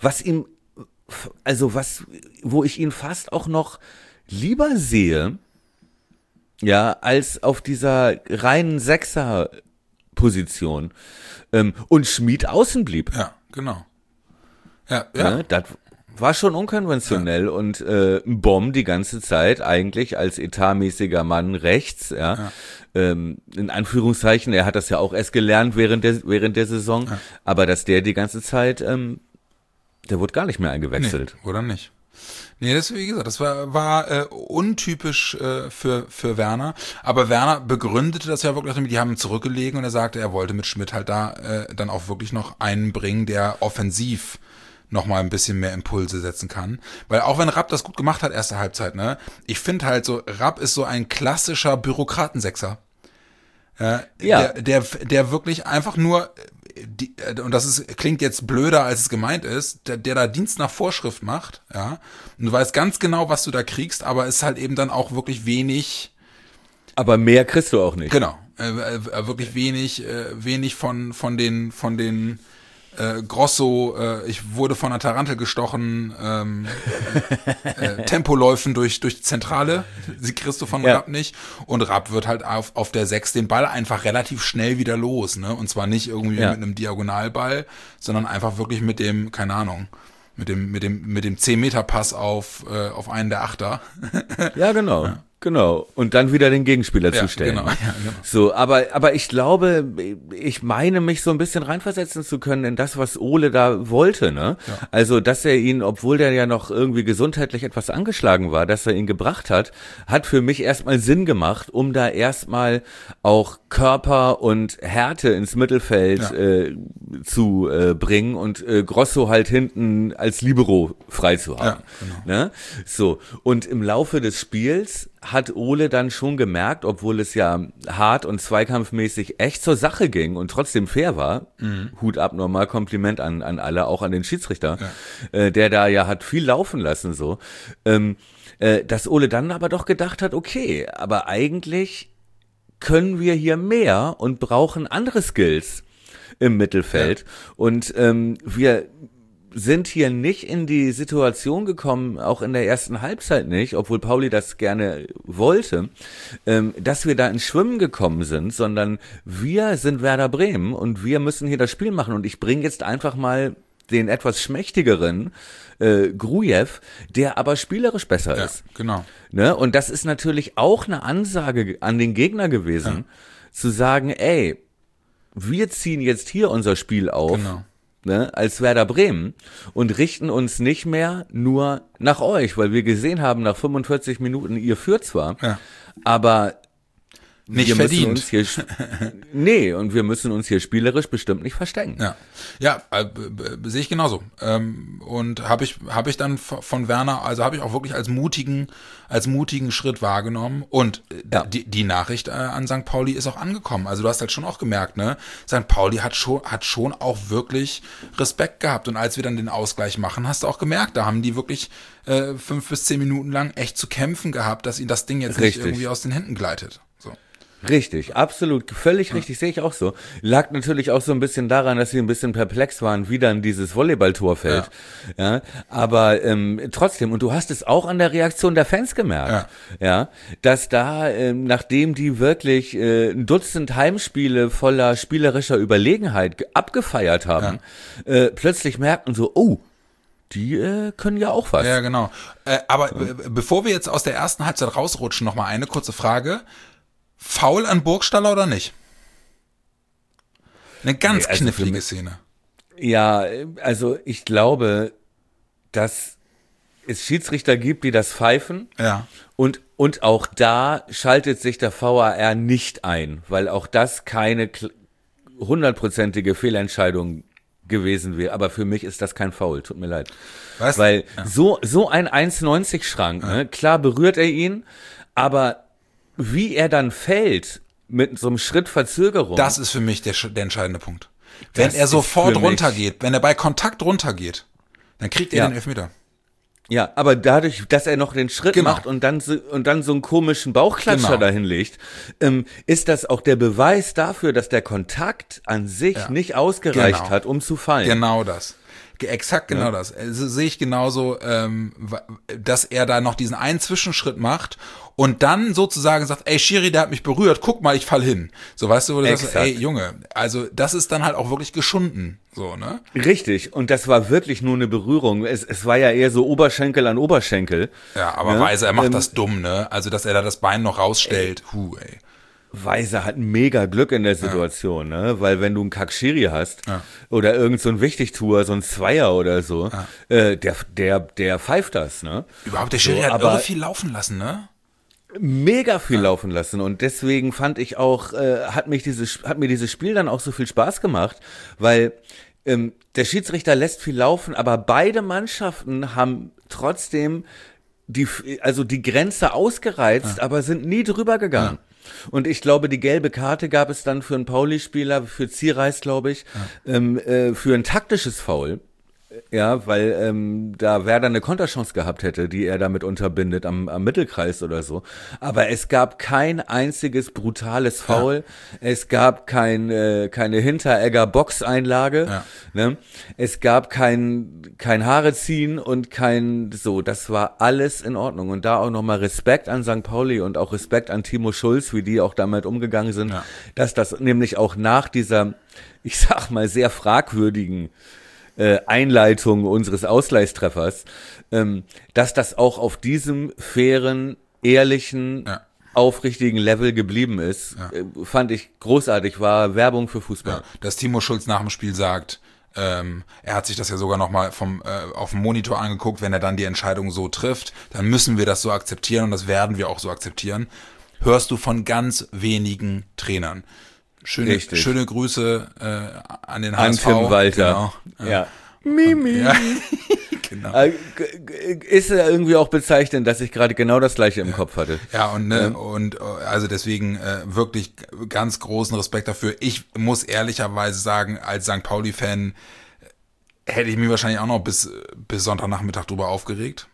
Wo ich ihn fast auch noch lieber sehe, ja, als auf dieser reinen Sechser-Position. Und Schmid außen blieb. Ja, genau. Ja. Das war schon unkonventionell und Bomb die ganze Zeit eigentlich als etatmäßiger Mann rechts, in Anführungszeichen, er hat das ja auch erst gelernt während der Saison, aber dass der die ganze Zeit, der wurde gar nicht mehr eingewechselt. Nee, oder nicht? Nee, das, wie gesagt, das war untypisch für Werner. Aber Werner begründete das ja wirklich damit, die haben ihn zurückgelegen und er sagte, er wollte mit Schmid halt da dann auch wirklich noch einen bringen, der offensiv noch mal ein bisschen mehr Impulse setzen kann. Weil auch wenn Rapp das gut gemacht hat, erste Halbzeit, ne, ich finde halt so, Rapp ist so ein klassischer Bürokratensechser. Der wirklich einfach nur und klingt jetzt blöder, als es gemeint ist, der da Dienst nach Vorschrift macht, ja, und du weißt ganz genau, was du da kriegst, aber es ist halt eben dann auch wirklich wenig. Aber mehr kriegst du auch nicht. Genau, wirklich wenig von den Grosso, ich wurde von einer Tarantel gestochen, Tempoläufen durch die Zentrale, sie kriegst du von Rapp nicht, und Rapp wird halt auf der 6 den Ball einfach relativ schnell wieder los, ne, und zwar nicht irgendwie mit einem Diagonalball, sondern einfach wirklich mit dem, keine Ahnung, mit dem 10-Meter-Pass auf einen der Achter. Ja, genau. Ja. Genau, und dann wieder den Gegenspieler zu stellen. Genau. So, aber ich glaube, ich meine mich so ein bisschen reinversetzen zu können in das, was Ole da wollte, ne? Ja. Also, dass er ihn, obwohl der ja noch irgendwie gesundheitlich etwas angeschlagen war, dass er ihn gebracht hat für mich erstmal Sinn gemacht, um da erstmal auch Körper und Härte ins Mittelfeld zu bringen und Grosso halt hinten als Libero frei zu haben. Ja, genau. Ne? So, und im Laufe des Spiels hat Ole dann schon gemerkt, obwohl es ja hart und zweikampfmäßig echt zur Sache ging und trotzdem fair war, Hut ab, nochmal Kompliment an alle, auch an den Schiedsrichter, der da ja hat viel laufen lassen, so, dass Ole dann aber doch gedacht hat, okay, aber eigentlich können wir hier mehr und brauchen andere Skills im Mittelfeld und wir sind hier nicht in die Situation gekommen, auch in der ersten Halbzeit nicht, obwohl Pauli das gerne wollte, dass wir da ins Schwimmen gekommen sind, sondern wir sind Werder Bremen und wir müssen hier das Spiel machen und ich bringe jetzt einfach mal den etwas schmächtigeren Grujew, der aber spielerisch besser ist. Genau. Ne? Und das ist natürlich auch eine Ansage an den Gegner gewesen, zu sagen, ey, wir ziehen jetzt hier unser Spiel auf, ne, als Werder Bremen und richten uns nicht mehr nur nach euch, weil wir gesehen haben, nach 45 Minuten, ihr führt zwar, aber nicht verdient. Und wir müssen uns hier spielerisch bestimmt nicht verstecken. Ja, sehe ich genauso. Und habe ich dann von Werner, also habe ich auch wirklich als mutigen Schritt wahrgenommen. Und die Nachricht an St. Pauli ist auch angekommen. Also du hast halt schon auch gemerkt, ne? St. Pauli hat schon auch wirklich Respekt gehabt. Und als wir dann den Ausgleich machen, hast du auch gemerkt, da haben die wirklich 5 bis 10 Minuten lang echt zu kämpfen gehabt, dass ihnen das Ding jetzt nicht irgendwie aus den Händen gleitet. So. Richtig, absolut, völlig richtig, sehe ich auch so. Lag natürlich auch so ein bisschen daran, dass sie ein bisschen perplex waren, wie dann dieses Volleyballtor fällt. Ja, aber trotzdem, und du hast es auch an der Reaktion der Fans gemerkt, dass da, nachdem die wirklich ein Dutzend Heimspiele voller spielerischer Überlegenheit abgefeiert haben, plötzlich merkten so, oh, die können ja auch was. Ja, genau. Aber bevor wir jetzt aus der ersten Halbzeit rausrutschen, noch mal eine kurze Frage. Foul an Burgstaller oder nicht? Eine ganz knifflige Szene. Ja, also ich glaube, dass es Schiedsrichter gibt, die das pfeifen. Ja. Und auch da schaltet sich der VAR nicht ein, weil auch das keine 100%ige Fehlentscheidung gewesen wäre. Aber für mich ist das kein Foul, tut mir leid. Was? Weil so ein 1,90 Schrank, ne? Klar berührt er ihn, aber wie er dann fällt, mit so einem Schritt Verzögerung. Das ist für mich der entscheidende Punkt. Wenn er sofort runtergeht, wenn er bei Kontakt runtergeht, dann kriegt er den Elfmeter. Ja, aber dadurch, dass er noch den Schritt Genau. macht und dann so einen komischen Bauchklatscher Genau. dahin legt, ist das auch der Beweis dafür, dass der Kontakt an sich nicht ausgereicht Genau. hat, um zu fallen. Genau das. Exakt genau das. Also sehe ich genauso, dass er da noch diesen einen Zwischenschritt macht und dann sozusagen sagt, ey Schiri, der hat mich berührt, guck mal, ich fall hin. So, weißt du, wo du sagst, Exakt. ey Junge, also das ist dann halt auch wirklich geschunden. So, ne? Richtig, und das war wirklich nur eine Berührung. Es war ja eher so Oberschenkel an Oberschenkel. Ja, aber Ne? Weiser, er macht das dumm, ne? Also, dass er da das Bein noch rausstellt. Ey. Weiser hat mega Glück in der Situation, ne? Weil wenn du einen Kakschiri hast oder irgend so ein Wichtigtuer, so ein Zweier oder so, der pfeift das, ne? Überhaupt, der Schiri So, hat aber- irre viel laufen lassen, ne? Mega viel laufen lassen und deswegen fand ich auch, hat mir dieses Spiel dann auch so viel Spaß gemacht, weil der Schiedsrichter lässt viel laufen, aber beide Mannschaften haben trotzdem die Grenze ausgereizt, aber sind nie drüber gegangen. Und ich glaube, die gelbe Karte gab es dann für einen Pauli-Spieler, für Ziereis, glaube ich, für ein taktisches Foul. Ja, weil da Werder eine Konterchance gehabt hätte, die er damit unterbindet am Mittelkreis oder so. Aber es gab kein einziges brutales Foul. Es gab keine Hinteregger Boxeinlage. Ne? Es gab kein Haare ziehen und das war alles in Ordnung. Und da auch nochmal Respekt an St. Pauli und auch Respekt an Timo Schulz, wie die auch damit umgegangen sind, dass das nämlich auch nach dieser, ich sag mal, sehr fragwürdigen Einleitung unseres Ausgleichstreffers, dass das auch auf diesem fairen, ehrlichen, aufrichtigen Level geblieben ist, fand ich großartig, war Werbung für Fußball. Ja, dass Timo Schulz nach dem Spiel sagt, er hat sich das ja sogar nochmal auf dem Monitor angeguckt, wenn er dann die Entscheidung so trifft, dann müssen wir das so akzeptieren und das werden wir auch so akzeptieren. Hörst du von ganz wenigen Trainern. Schöne Grüße an den HSV. An Tim Walter. Genau. Ja. Mimi. Ja. Genau. Ist ja irgendwie auch bezeichnend, dass ich gerade genau das Gleiche im Kopf hatte. Ja, und also deswegen wirklich ganz großen Respekt dafür. Ich muss ehrlicherweise sagen, als St. Pauli-Fan hätte ich mich wahrscheinlich auch noch bis Sonntagnachmittag drüber aufgeregt.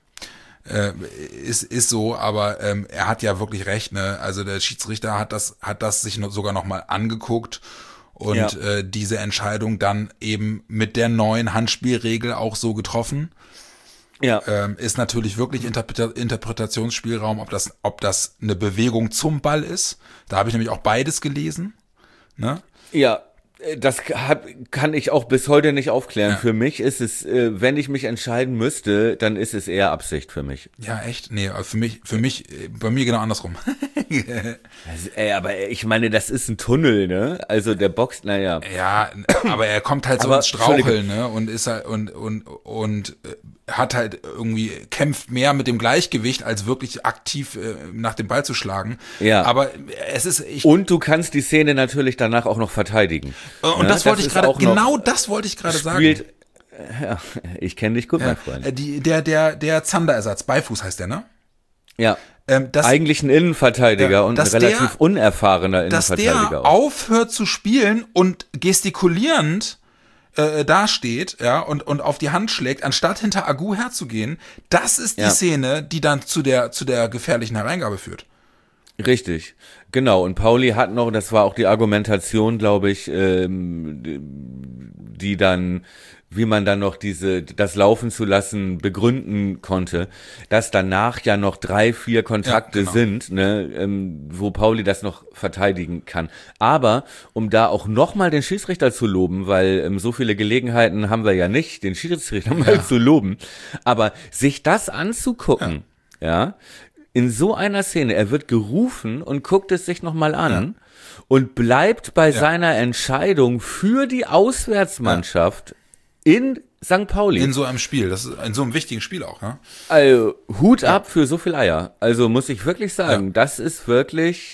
Ist so, aber er hat ja wirklich recht, ne? Also der Schiedsrichter hat das sich sogar noch mal angeguckt und diese Entscheidung dann eben mit der neuen Handspielregel auch so getroffen. Ja. Ist natürlich wirklich Interpretationsspielraum, ob das eine Bewegung zum Ball ist. Da habe ich nämlich auch beides gelesen. Ne? Ja. Das kann ich auch bis heute nicht aufklären. Für mich ist es, wenn ich mich entscheiden müsste, dann ist es eher Absicht für mich. Ja, echt? Nee, für mich, bei mir genau andersrum. Aber ich meine, das ist ein Tunnel, ne? Also der boxt, naja. Ja, aber er kommt halt so ins Straucheln, ne? Und ist halt, und hat halt irgendwie, kämpft mehr mit dem Gleichgewicht, als wirklich aktiv nach dem Ball zu schlagen. Ja. Aber es ist, und du kannst die Szene natürlich danach auch noch verteidigen. Und das wollte ich gerade, genau das wollte ich gerade sagen. Ja, ich kenne dich gut, mein Freund. Der Zander-Ersatz, Beifuß heißt der, ne? Ja. Eigentlich ein Innenverteidiger und ein relativ unerfahrener Innenverteidiger. Dass der aufhört zu spielen und gestikulierend dasteht, ja, und auf die Hand schlägt, anstatt hinter Agu herzugehen, das ist die Szene, die dann zu der gefährlichen Hereingabe führt. Richtig, genau. Und Pauli hat noch, das war auch die Argumentation, glaube ich, die dann, wie man dann noch das Laufen zu lassen begründen konnte, dass danach ja noch 3-4 Kontakte sind, ne, wo Pauli das noch verteidigen kann. Aber um da auch nochmal den Schiedsrichter zu loben, weil so viele Gelegenheiten haben wir ja nicht, den Schiedsrichter mal zu loben, aber sich das anzugucken, in so einer Szene, er wird gerufen und guckt es sich nochmal an und bleibt bei seiner Entscheidung für die Auswärtsmannschaft in St. Pauli. In so einem Spiel, das ist in so einem wichtigen Spiel auch, ne? Also Hut ab für so viel Eier. Also muss ich wirklich sagen, das ist wirklich,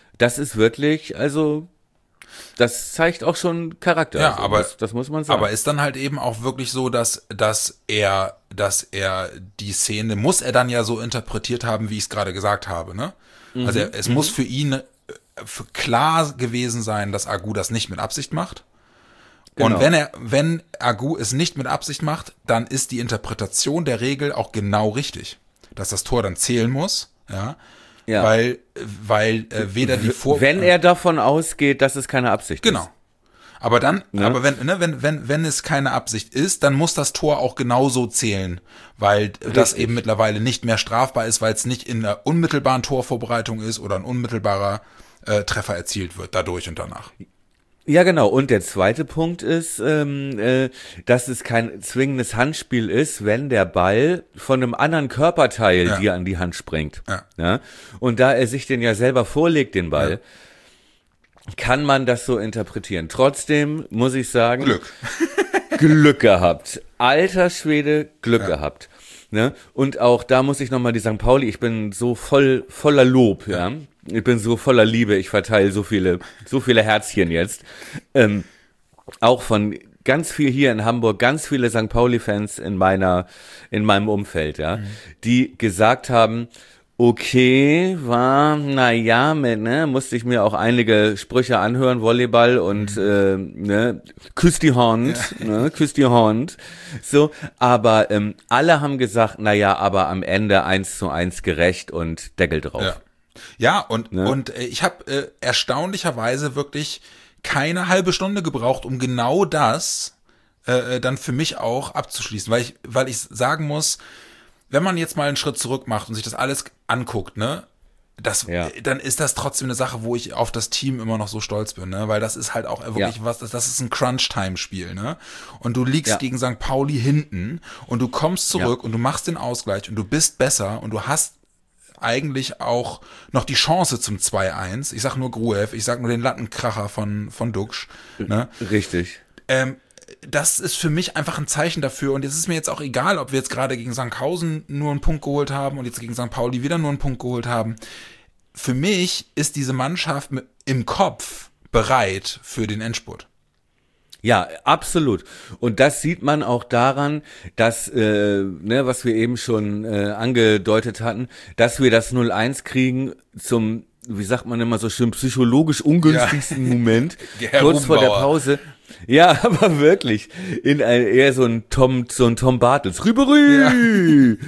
also das zeigt auch schon Charakter. Ja, also, aber das muss man sagen. Aber ist dann halt eben auch wirklich so, dass er die Szene muss er dann ja so interpretiert haben, wie ich es gerade gesagt habe, ne? Also es muss für ihn klar gewesen sein, dass Agu das nicht mit Absicht macht. Genau. Und wenn Agu es nicht mit Absicht macht, dann ist die Interpretation der Regel auch genau richtig. Dass das Tor dann zählen muss, ja. Weil weder die Wenn er davon ausgeht, dass es keine Absicht ist. Genau. Aber dann, wenn es keine Absicht ist, dann muss das Tor auch genauso zählen, weil das eben mittlerweile nicht mehr strafbar ist, weil es nicht in einer unmittelbaren Torvorbereitung ist oder ein unmittelbarer Treffer erzielt wird, dadurch und danach. Ja, genau. Und der zweite Punkt ist, dass es kein zwingendes Handspiel ist, wenn der Ball von einem anderen Körperteil dir an die Hand springt. Ja? Und da er sich den ja selber vorlegt, den Ball, kann man das so interpretieren. Trotzdem muss ich sagen, Glück gehabt. Alter Schwede, Glück gehabt. Ne? Und auch da muss ich nochmal die St. Pauli, ich bin so voller Lob, ja. Ich bin so voller Liebe, ich verteile so viele Herzchen jetzt. Auch von ganz viel hier in Hamburg, ganz viele St. Pauli-Fans in meinem Umfeld, ja, die gesagt haben, okay, musste ich mir auch einige Sprüche anhören, Volleyball und küss die Hand, so, aber alle haben gesagt, aber am Ende 1:1 gerecht und Deckel drauf. Ja, und ich habe erstaunlicherweise wirklich keine halbe Stunde gebraucht, um genau das dann für mich auch abzuschließen, weil ich sagen muss, wenn man jetzt mal einen Schritt zurück macht und sich das alles anguckt, ne, dann ist das trotzdem eine Sache, wo ich auf das Team immer noch so stolz bin, ne, weil das ist halt auch wirklich das ist ein Crunch-Time-Spiel, ne, und du liegst gegen St. Pauli hinten und du kommst zurück und du machst den Ausgleich und du bist besser und du hast eigentlich auch noch die Chance zum 2:1. Ich sag nur Gruev, ich sag nur den Lattenkracher von Duksch, ne. Richtig. Das ist für mich einfach ein Zeichen dafür und es ist mir jetzt auch egal, ob wir jetzt gerade gegen Sandhausen nur einen Punkt geholt haben und jetzt gegen St. Pauli wieder nur einen Punkt geholt haben. Für mich ist diese Mannschaft im Kopf bereit für den Endspurt. Ja, absolut. Und das sieht man auch daran, dass, was wir eben schon angedeutet hatten, dass wir das 0:1 kriegen zum, wie sagt man immer so schön, psychologisch ungünstigsten Moment, kurz vor der Pause. Ja, aber wirklich, eher so ein Tom Bartels. Rüberü!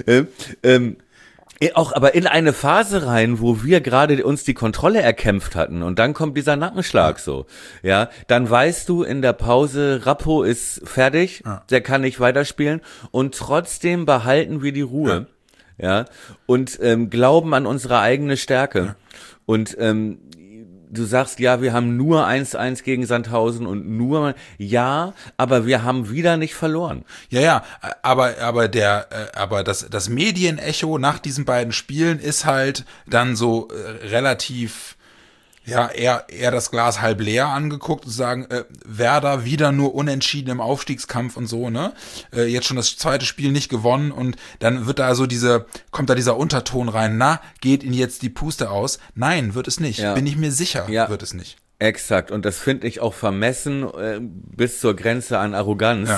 Auch aber in eine Phase rein, wo wir gerade uns die Kontrolle erkämpft hatten und dann kommt dieser Nackenschlag so. Ja, dann weißt du in der Pause, Rappo ist fertig, der kann nicht weiterspielen und trotzdem behalten wir die Ruhe. Ja, und glauben an unsere eigene Stärke. Und du sagst, wir haben nur 1:1 gegen Sandhausen und aber wir haben wieder nicht verloren. Ja, aber das Medienecho nach diesen beiden Spielen ist halt dann so relativ, eher das Glas halb leer angeguckt und sagen, Werder wieder nur unentschieden im Aufstiegskampf und so, ne? Jetzt schon das zweite Spiel nicht gewonnen und dann kommt da dieser Unterton rein, geht Ihnen jetzt die Puste aus? Nein, wird es nicht. Bin ich mir sicher, wird es nicht. Exakt. Und das finde ich auch vermessen bis zur Grenze an Arroganz.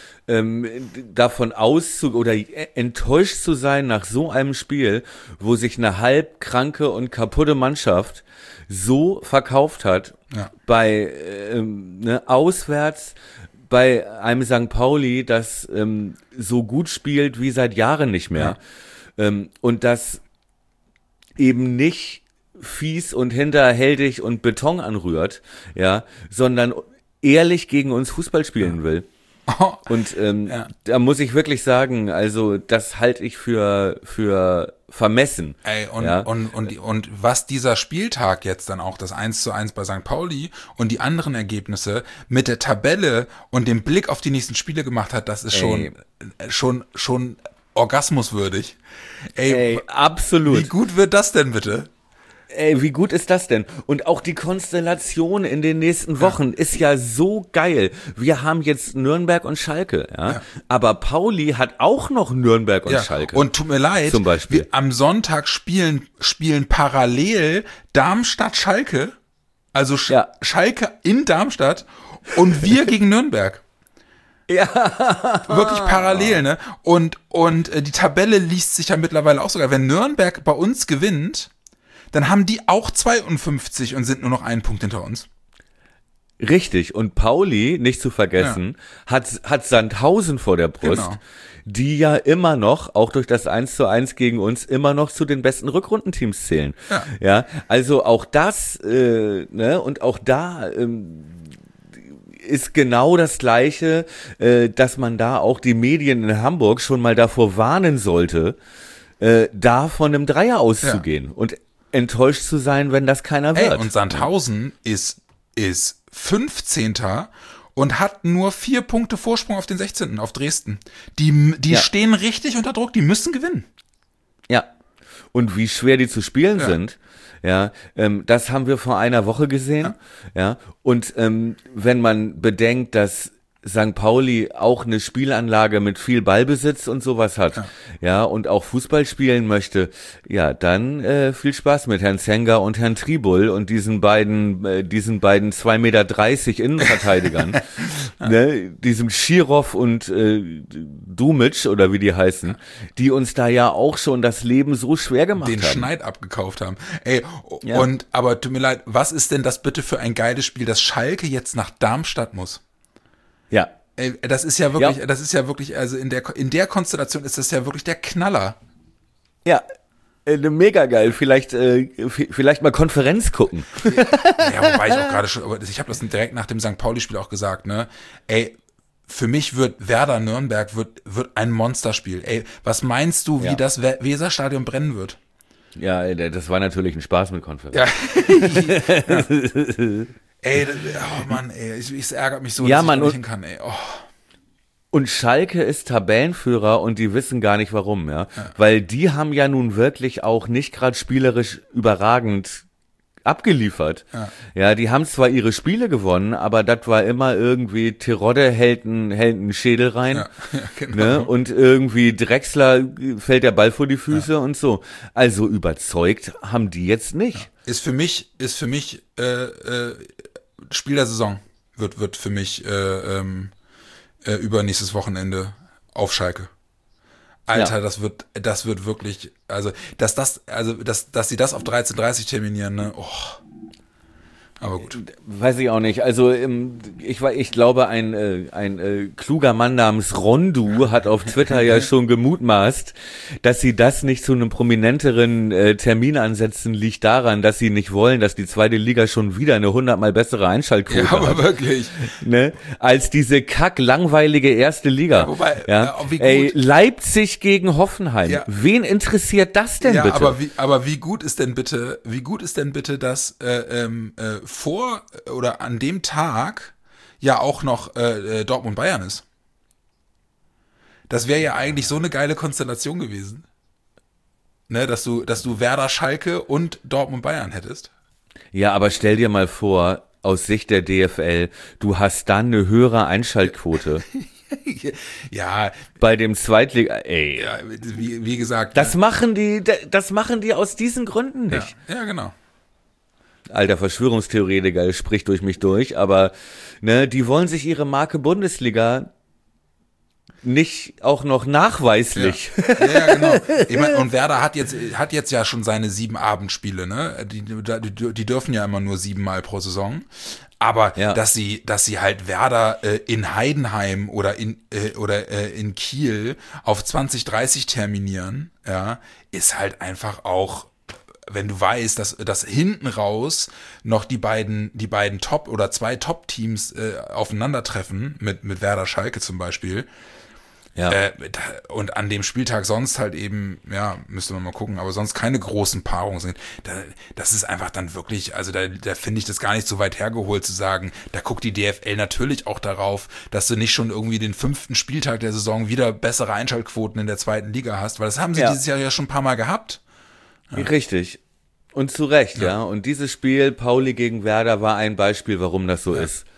Davon oder enttäuscht zu sein nach so einem Spiel, wo sich eine halbkranke und kaputte Mannschaft so verkauft hat, bei auswärts bei einem St. Pauli, das so gut spielt wie seit Jahren nicht mehr, und das eben nicht fies und hinterhältig und Beton anrührt, sondern ehrlich gegen uns Fußball spielen will. Und da muss ich wirklich sagen, also das halte ich für vermessen. Und was dieser Spieltag jetzt dann auch, das 1:1 bei St. Pauli und die anderen Ergebnisse mit der Tabelle und dem Blick auf die nächsten Spiele gemacht hat, das ist schon orgasmuswürdig. Absolut. Wie gut wird das denn bitte? Wie gut ist das denn? Und auch die Konstellation in den nächsten Wochen ist ja so geil. Wir haben jetzt Nürnberg und Schalke, aber Pauli hat auch noch Nürnberg und Schalke. Und tut mir leid, zum Beispiel. Wir am Sonntag spielen parallel Darmstadt-Schalke, also Schalke in Darmstadt und wir gegen Nürnberg. Ja. Wirklich parallel, ne? Und die Tabelle liest sich ja mittlerweile auch sogar. Wenn Nürnberg bei uns gewinnt, dann haben die auch 52 und sind nur noch einen Punkt hinter uns. Richtig. Und Pauli, nicht zu vergessen, hat Sandhausen vor der Brust, Genau. die ja immer noch, auch durch das 1:1 gegen uns, immer noch zu den besten Rückrundenteams zählen. Ja, also auch das, ne, und auch da ist genau das Gleiche, dass man da auch die Medien in Hamburg schon mal davor warnen sollte, da von einem Dreier auszugehen und enttäuscht zu sein, wenn das keiner wird. Und Sandhausen ist 15. und hat nur 4 Punkte Vorsprung auf den 16. auf Dresden. Die stehen richtig unter Druck, die müssen gewinnen. Ja. Und wie schwer die zu spielen sind, ja, das haben wir vor einer Woche gesehen, ja. Und wenn man bedenkt, dass St. Pauli auch eine Spielanlage mit viel Ballbesitz und sowas hat, ja, und auch Fußball spielen möchte, ja, dann viel Spaß mit Herrn Zenga und Herrn Tribul und diesen beiden 2,30 Meter Innenverteidigern, ne, diesem Schirov und Dumic oder wie die heißen, die uns da ja auch schon das Leben so schwer gemacht haben. Den Schneid abgekauft haben. Ey, aber tut mir leid, was ist denn das bitte für ein geiles Spiel, dass Schalke jetzt nach Darmstadt muss? Ja. Ey, das ist ja wirklich, also in der Konstellation ist das ja wirklich der Knaller. Ja, mega geil. Vielleicht mal Konferenz gucken. Ja, wobei ich auch gerade schon, ich habe das direkt nach dem St. Pauli-Spiel auch gesagt, ne? Ey, für mich wird Werder Nürnberg wird ein Monsterspiel. Ey, was meinst du, wie das Weserstadion brennen wird? Ja, das war natürlich ein Spaß mit Konferenz. Ja. Ey, oh Mann, ey, es ärgert mich so, dass ich nicht hin kann, ey. Oh. Und Schalke ist Tabellenführer und die wissen gar nicht warum, ja. Weil die haben ja nun wirklich auch nicht gerade spielerisch überragend abgeliefert. Ja, die haben zwar ihre Spiele gewonnen, aber das war immer irgendwie Terodde hält einen Schädel rein, Genau. ne? Und irgendwie Drexler fällt der Ball vor die Füße und so. Also überzeugt haben die jetzt nicht. Ist für mich Spiel der Saison wird für mich übernächstes Wochenende auf Schalke. Alter, das wird wirklich, also dass sie das auf 13:30 terminieren, ne? Oh. Aber gut. Weiß ich auch nicht. Also ich glaube, ein kluger Mann namens Rondu hat auf Twitter ja schon gemutmaßt, dass sie das nicht zu einem prominenteren Termin ansetzen, liegt daran, dass sie nicht wollen, dass die zweite Liga schon wieder eine 100-mal bessere Einschaltquote aber hat. wirklich. Ne? Als diese langweilige erste Liga. Ja, wobei, wie gut. Ey, Leipzig gegen Hoffenheim. Ja. Wen interessiert das denn bitte? Aber wie gut ist denn bitte, dass vor oder an dem Tag ja auch noch Dortmund Bayern ist. Das wäre ja eigentlich so eine geile Konstellation gewesen. Ne, dass du Werder Schalke und Dortmund Bayern hättest. Ja, aber stell dir mal vor, aus Sicht der DFL, du hast dann eine höhere Einschaltquote. Ja. Bei dem Zweitliga, ey. Ja, wie gesagt. Das machen die aus diesen Gründen nicht. Ja, genau. Alter Verschwörungstheoretiker, spricht durch mich durch, aber ne, die wollen sich ihre Marke Bundesliga nicht auch noch nachweislich. Ja, genau. Ich mein, und Werder hat jetzt ja schon seine 7 Abendspiele, ne? Die dürfen ja immer nur 7 Mal pro Saison. Aber dass sie halt Werder in Heidenheim oder in Kiel auf 20:30 terminieren, ja, ist halt einfach auch, wenn du weißt, dass hinten raus noch die beiden Top- oder 2 Top-Teams aufeinandertreffen, mit Werder Schalke zum Beispiel. Ja. Und an dem Spieltag sonst halt eben, ja, müsste man mal gucken, aber sonst keine großen Paarungen sind. Das ist einfach dann wirklich, also da finde ich das gar nicht so weit hergeholt zu sagen, da guckt die DFL natürlich auch darauf, dass du nicht schon irgendwie den 5. Spieltag der Saison wieder bessere Einschaltquoten in der 2. Liga hast, weil das haben sie dieses Jahr ja schon ein paar Mal gehabt. Ja. Richtig. Und zu Recht, ja. Und dieses Spiel, Pauli gegen Werder, war ein Beispiel, warum das so ist.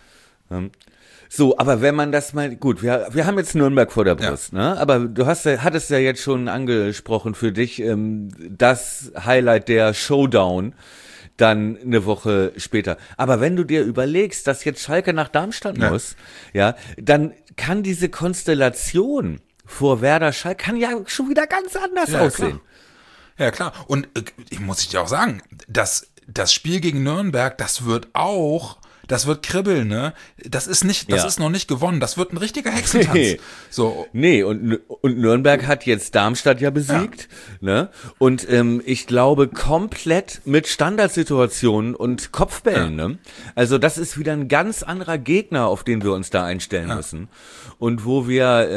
So, aber wenn man das mal, gut, wir haben jetzt Nürnberg vor der Brust, ne? Aber du hattest ja jetzt schon angesprochen für dich, das Highlight der Showdown dann eine Woche später. Aber wenn du dir überlegst, dass jetzt Schalke nach Darmstadt muss, ja, dann kann diese Konstellation vor Werder Schalke kann ja schon wieder ganz anders aussehen. Klar. Ja, klar. Und ich muss dir auch sagen, das Spiel gegen Nürnberg, das wird auch Das wird kribbeln, ne? Das ist noch nicht gewonnen. Das wird ein richtiger Hexentanz. Nee. So. Nee, und Nürnberg hat jetzt Darmstadt ja besiegt, ne? Und ich glaube komplett mit Standardsituationen und Kopfbällen, ne? Also das ist wieder ein ganz anderer Gegner, auf den wir uns da einstellen müssen. Und wo wir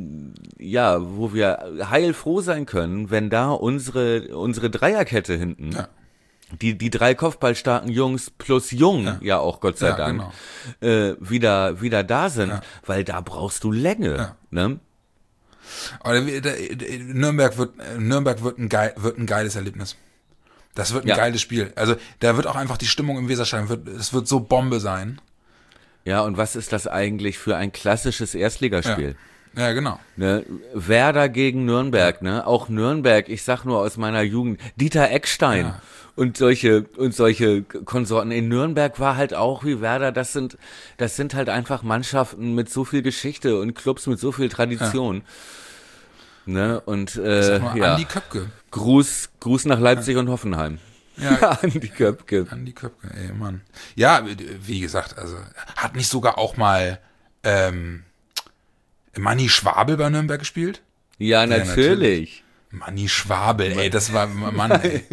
heilfroh sein können, wenn da unsere Dreierkette hinten, die 3 kopfballstarken Jungs plus Jung, ja auch Gott sei Dank, genau. wieder da sind, weil da brauchst du Länge, ne? Aber Nürnberg wird ein geiles Erlebnis. Das wird ein geiles Spiel. Also da wird auch einfach die Stimmung im Weserstadion, es wird so Bombe sein. Ja, und was ist das eigentlich für ein klassisches Erstligaspiel? Ja, genau. Ne? Werder gegen Nürnberg, ne? Auch Nürnberg, ich sag nur aus meiner Jugend, Dieter Eckstein und solche Konsorten. In Nürnberg war halt auch wie Werder, das sind halt einfach Mannschaften mit so viel Geschichte und Clubs mit so viel Tradition. Ne? Und Andi Köpke. Gruß nach Leipzig und Hoffenheim. Ja, Andi Köpke, ey, Mann. Ja, wie gesagt, also hat nicht sogar auch mal Manni Schwabel bei Nürnberg gespielt? Ja, natürlich. Manni Schwabel, ey, das war Mann, ey.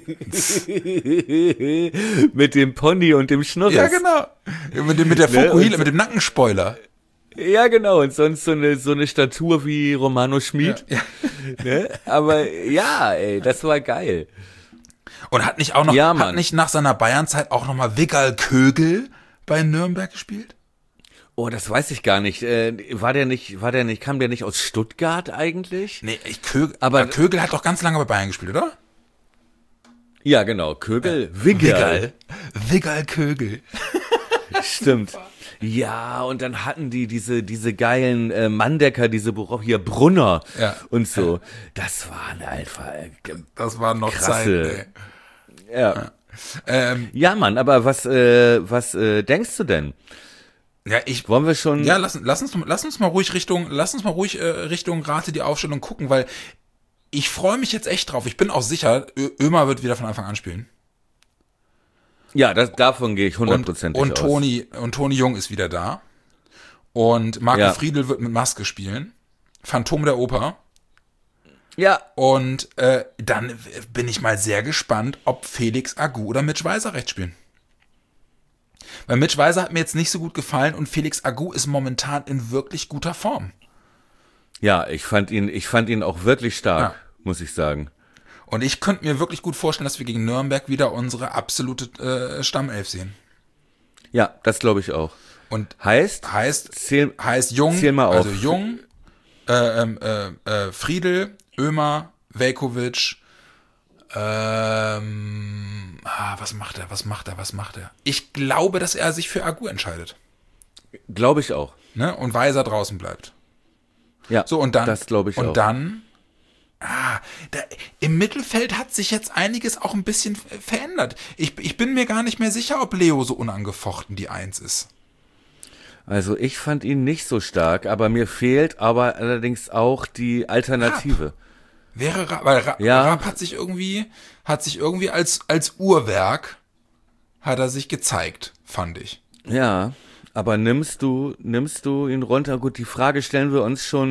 Mit dem Pony und dem Schnurres. Ja, genau. Mit der Fokuhila, mit dem Nackenspoiler. Ja, genau, und sonst so eine Statur wie Romano Schmid. Ja. Ne? Aber ja, ey, das war geil. Und hat nicht nach seiner Bayernzeit auch nochmal Wiggal Kögel bei Nürnberg gespielt? Oh, das weiß ich gar nicht. Kam der nicht aus Stuttgart eigentlich? Nee, Kögel hat doch ganz lange bei Bayern gespielt, oder? Ja, genau. Kögel, Wiggal Kögel. Stimmt. Ja, und dann hatten die diese geilen Manndecker, hier Brunner und so. Das waren einfach das waren noch krasse Zeiten, ey. Ja. Ja, Mann, aber was denkst du denn? Ja, wollen wir schon? Ja, lass uns mal ruhig Richtung Rate die Aufstellung gucken, weil ich freue mich jetzt echt drauf. Ich bin auch sicher, Ömer wird wieder von Anfang an spielen. Ja, davon gehe ich 100% aus. Und Toni Jung ist wieder da. Und Marco Friedl wird mit Maske spielen. Phantom der Oper. Ja. Und dann bin ich mal sehr gespannt, ob Felix Agu oder Mitch Weiser rechts spielen. Weil Mitch Weiser hat mir jetzt nicht so gut gefallen und Felix Agu ist momentan in wirklich guter Form. Ja, ich fand ihn auch wirklich stark, muss ich sagen. Und ich könnte mir wirklich gut vorstellen, dass wir gegen Nürnberg wieder unsere absolute Stammelf sehen. Ja, das glaube ich auch. Und heißt Jung, zähl mal auf. Also Jung, Friedl, Ömer, Veljkovic, was macht er? Ich glaube, dass er sich für Agu entscheidet. Glaube ich auch. Ne? Und Weiser draußen bleibt. Ja, so, und dann, das glaube ich auch. Und dann, im Mittelfeld hat sich jetzt einiges auch ein bisschen verändert. Ich bin mir gar nicht mehr sicher, ob Leo so unangefochten die 1 ist. Also ich fand ihn nicht so stark, aber mir fehlt aber allerdings auch die Alternative. Rapp hat sich irgendwie als Uhrwerk hat er sich gezeigt, fand ich. Ja, aber nimmst du ihn runter? Gut, die Frage stellen wir uns schon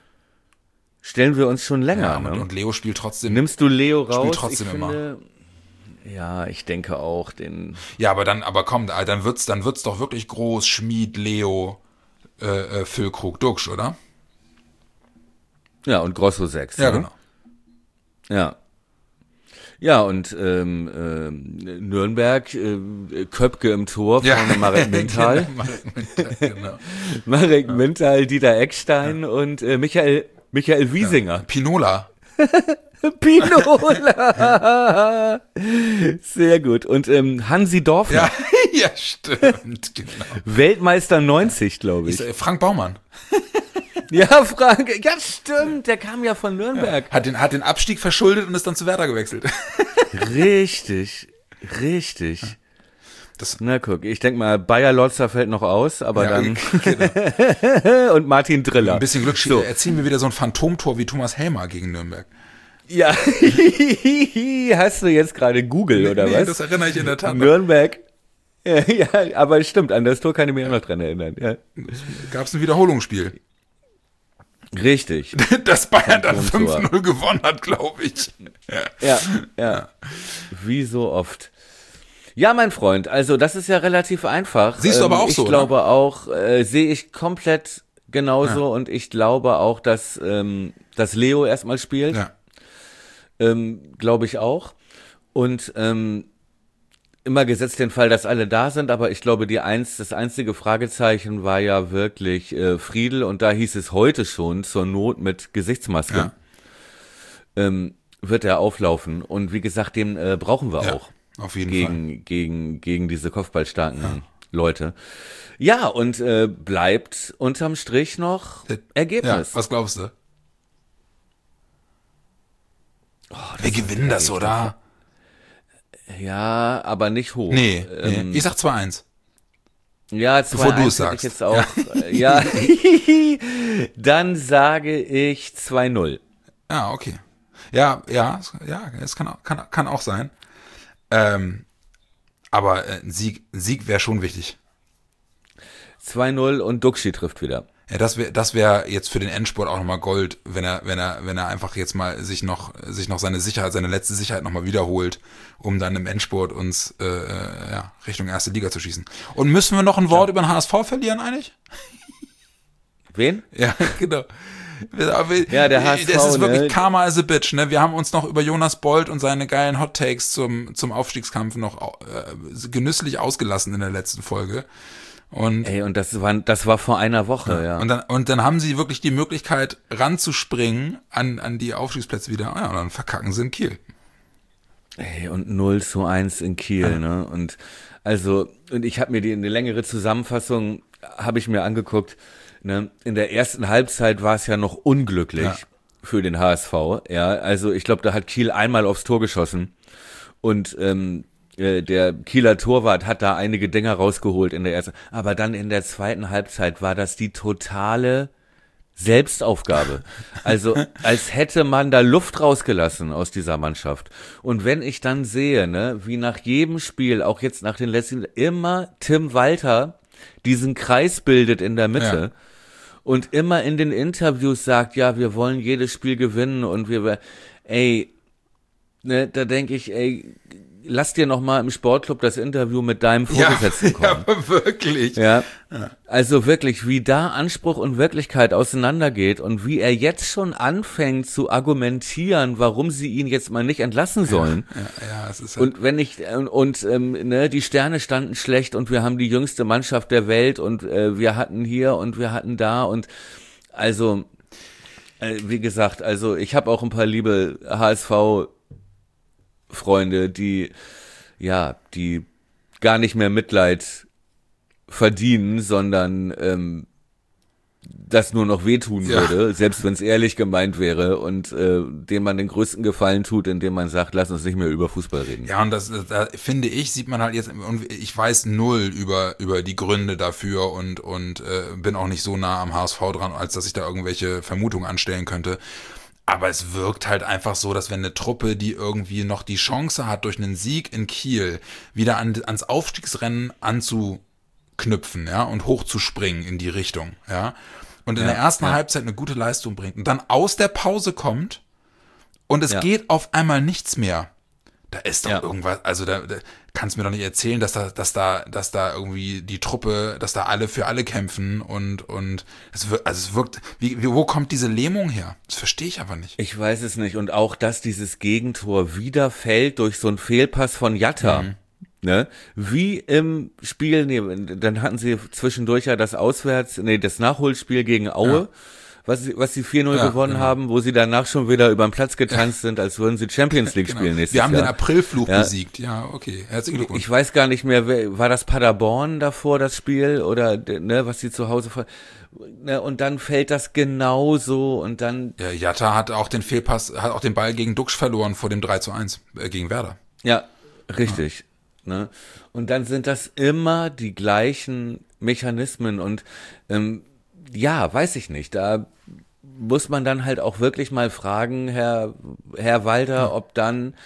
länger. Ja, und Leo spielt trotzdem. Nimmst du Leo raus? Spielt trotzdem immer. Ja, ich denke auch Ja, aber komm, dann wird's doch wirklich groß, Schmid, Leo, Füllkrug, Duxch, oder? Ja, und Grosso 6. Ja, ne? genau. Ja. Ja, und Nürnberg, Köpke im Tor von Marek Mintal. Genau. Marek Mintal, Dieter Eckstein und Michael Wiesinger. Pinola. Pinola. Sehr gut. Und Hansi Dorfmann. Ja, stimmt, genau. Weltmeister 90, glaube ich. Frank Baumann. Ja, Frank, ja stimmt, der kam ja von Nürnberg. Ja, hat den Abstieg verschuldet und ist dann zu Werder gewechselt. Richtig. Na guck, ich denke mal, Bayer Lotzer fällt noch aus, aber dann genau. Und Martin Driller. Ein bisschen Glück, so. Erzielen wir wieder so ein Phantomtor wie Thomas Helmer gegen Nürnberg. Ja, hast du jetzt gerade Google oder was? Das erinnere ich in der Tat. Nürnberg Ja, aber es stimmt, an das Tor kann ich mich auch noch dran erinnern. Ja. Gab es ein Wiederholungsspiel. Richtig. Das Bayern dann Tor. 5-0 gewonnen hat, glaube ich. Ja. Wie so oft. Ja, mein Freund, also das ist ja relativ einfach. Siehst du aber auch ich so, Ich glaube auch, sehe ich komplett genauso und ich glaube auch, dass Leo erstmal spielt. Ja. Glaube ich auch. Und immer gesetzt den Fall, dass alle da sind, aber ich glaube, das einzige Fragezeichen war ja wirklich Friedl und da hieß es heute schon, zur Not mit Gesichtsmaske, wird er auflaufen und wie gesagt, den brauchen wir auch. Auf jeden Fall. Gegen diese kopfballstarken Leute. Ja, und bleibt unterm Strich noch Ergebnis. Ja, was glaubst du? Wir gewinnen das, oder? Ja, aber nicht hoch. Nee. Ich sag 2-1. Ja, Bevor du es 2-1 hätte sagst. ich jetzt auch. Ja. Dann sage ich 2-0. Ja, okay. Ja, es kann auch sein. Aber ein Sieg wäre schon wichtig. 2-0 und Duxi trifft wieder. Ja, das wär jetzt für den Endspurt auch nochmal Gold, wenn er einfach jetzt mal sich noch seine letzte Sicherheit nochmal wiederholt, um dann im Endspurt uns Richtung erste Liga zu schießen. Und müssen wir noch ein Wort über den HSV verlieren eigentlich? Wen? Ja, genau. Ja, der HSV, das ist wirklich ne? Karma is a bitch, ne? Wir haben uns noch über Jonas Bold und seine geilen Hot Takes zum Aufstiegskampf noch genüsslich ausgelassen in der letzten Folge. Und das war vor einer Woche, ja. Und dann haben sie wirklich die Möglichkeit, ranzuspringen an die Aufstiegsplätze wieder. Ja, und dann verkacken sie in Kiel. Und 0-1 in Kiel, ne? Und ich habe mir eine längere Zusammenfassung habe ich mir angeguckt. Ne? In der ersten Halbzeit war es ja noch unglücklich für den HSV. Ja, also ich glaube, da hat Kiel einmal aufs Tor geschossen und der Kieler Torwart hat da einige Dinger rausgeholt in der ersten. Aber dann in der zweiten Halbzeit war das die totale Selbstaufgabe. Also als hätte man da Luft rausgelassen aus dieser Mannschaft. Und wenn ich dann sehe, ne, wie nach jedem Spiel, auch jetzt nach den letzten, immer Tim Walter diesen Kreis bildet in der Mitte und immer in den Interviews sagt, ja, wir wollen jedes Spiel gewinnen und da denke ich, lass dir noch mal im Sportclub das Interview mit deinem Vorgesetzten kommen. Ja, aber wirklich. Ja. Also wirklich, wie da Anspruch und Wirklichkeit auseinandergeht und wie er jetzt schon anfängt zu argumentieren, warum sie ihn jetzt mal nicht entlassen sollen. Ja, es ist halt und die Sterne standen schlecht und wir haben die jüngste Mannschaft der Welt und wir hatten hier und wir hatten da und also wie gesagt, also ich habe auch ein paar liebe HSV Freunde, die gar nicht mehr Mitleid verdienen, sondern das nur noch wehtun würde, selbst wenn es ehrlich gemeint wäre und dem man den größten Gefallen tut, indem man sagt, lass uns nicht mehr über Fußball reden. Ja, und da finde ich, sieht man halt jetzt, und ich weiß null über die Gründe dafür und bin auch nicht so nah am HSV dran, als dass ich da irgendwelche Vermutungen anstellen könnte. Aber es wirkt halt einfach so, dass wenn eine Truppe, die irgendwie noch die Chance hat, durch einen Sieg in Kiel wieder ans Aufstiegsrennen anzuknüpfen, ja, und hochzuspringen in die Richtung, ja, und in der ersten Halbzeit eine gute Leistung bringt und dann aus der Pause kommt und es geht auf einmal nichts mehr. Da ist doch irgendwas, also da kannst du mir doch nicht erzählen, dass da irgendwie die Truppe, dass da alle für alle kämpfen und es wirkt, wo kommt diese Lähmung her? Das verstehe ich aber nicht. Ich weiß es nicht und auch, dass dieses Gegentor wieder fällt durch so einen Fehlpass von Jatta. Ne? Wie im Spiel, dann hatten sie zwischendurch ja das Nachholspiel gegen Aue. Was sie 4-0 gewonnen haben, wo sie danach schon wieder über den Platz getanzt sind, als würden sie Champions League spielen nächstes Jahr. Wir haben den Aprilfluch besiegt. Ja, okay. Herzlichen Glückwunsch. Ich weiß gar nicht mehr, war das Paderborn davor, das Spiel, oder was sie zu Hause und dann fällt das genauso und dann. Ja, Jatta hat auch den Ball gegen Duxch verloren vor dem 3-1 gegen Werder. Ja, richtig. Ja. Ne? Und dann sind das immer die gleichen Mechanismen und weiß ich nicht. Da muss man dann halt auch wirklich mal fragen, Herr Walter, ob dann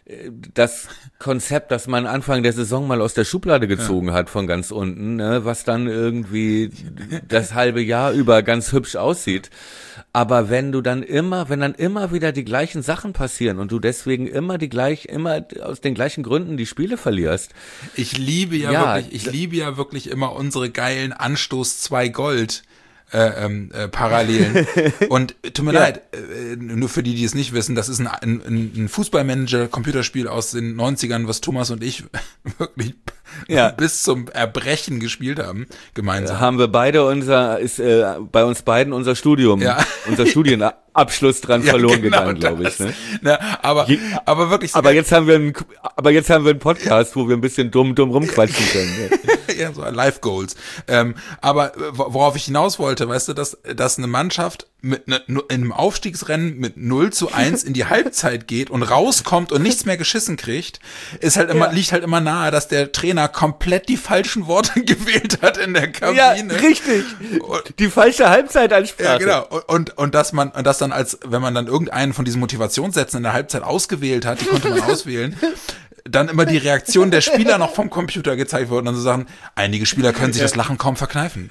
das Konzept, das man Anfang der Saison mal aus der Schublade gezogen hat von ganz unten, ne, was dann irgendwie das halbe Jahr über ganz hübsch aussieht. Aber wenn dann immer wieder die gleichen Sachen passieren und du deswegen immer aus den gleichen Gründen die Spiele verlierst. Ich liebe ja wirklich immer unsere geilen Anstoß 2 Gold Parallelen. Und tut mir leid, nur für die es nicht wissen, das ist ein Fußballmanager-Computerspiel aus den 90ern, was Thomas und ich wirklich bis zum Erbrechen gespielt haben, gemeinsam. Haben wir beide bei uns beiden unser Studium, unser Studienabschluss dran verloren gegangen, glaube ich. Ne? Na, aber wirklich. Aber jetzt haben wir einen Podcast, wo wir ein bisschen dumm rumquatschen können. Ja, so Life Goals. Aber worauf ich hinaus wollte, weißt du, dass eine Mannschaft in einem Aufstiegsrennen mit 0:1 in die Halbzeit geht und rauskommt und nichts mehr geschissen kriegt, liegt halt immer nahe, dass der Trainer komplett die falschen Worte gewählt hat in der Kabine. Ja, richtig. Die falsche Halbzeitansprache. Ja, genau. Und das dann wenn man dann irgendeinen von diesen Motivationssätzen in der Halbzeit ausgewählt hat, die konnte man auswählen, dann immer die Reaktion der Spieler noch vom Computer gezeigt wurde und dann so sagen, einige Spieler können sich das Lachen kaum verkneifen.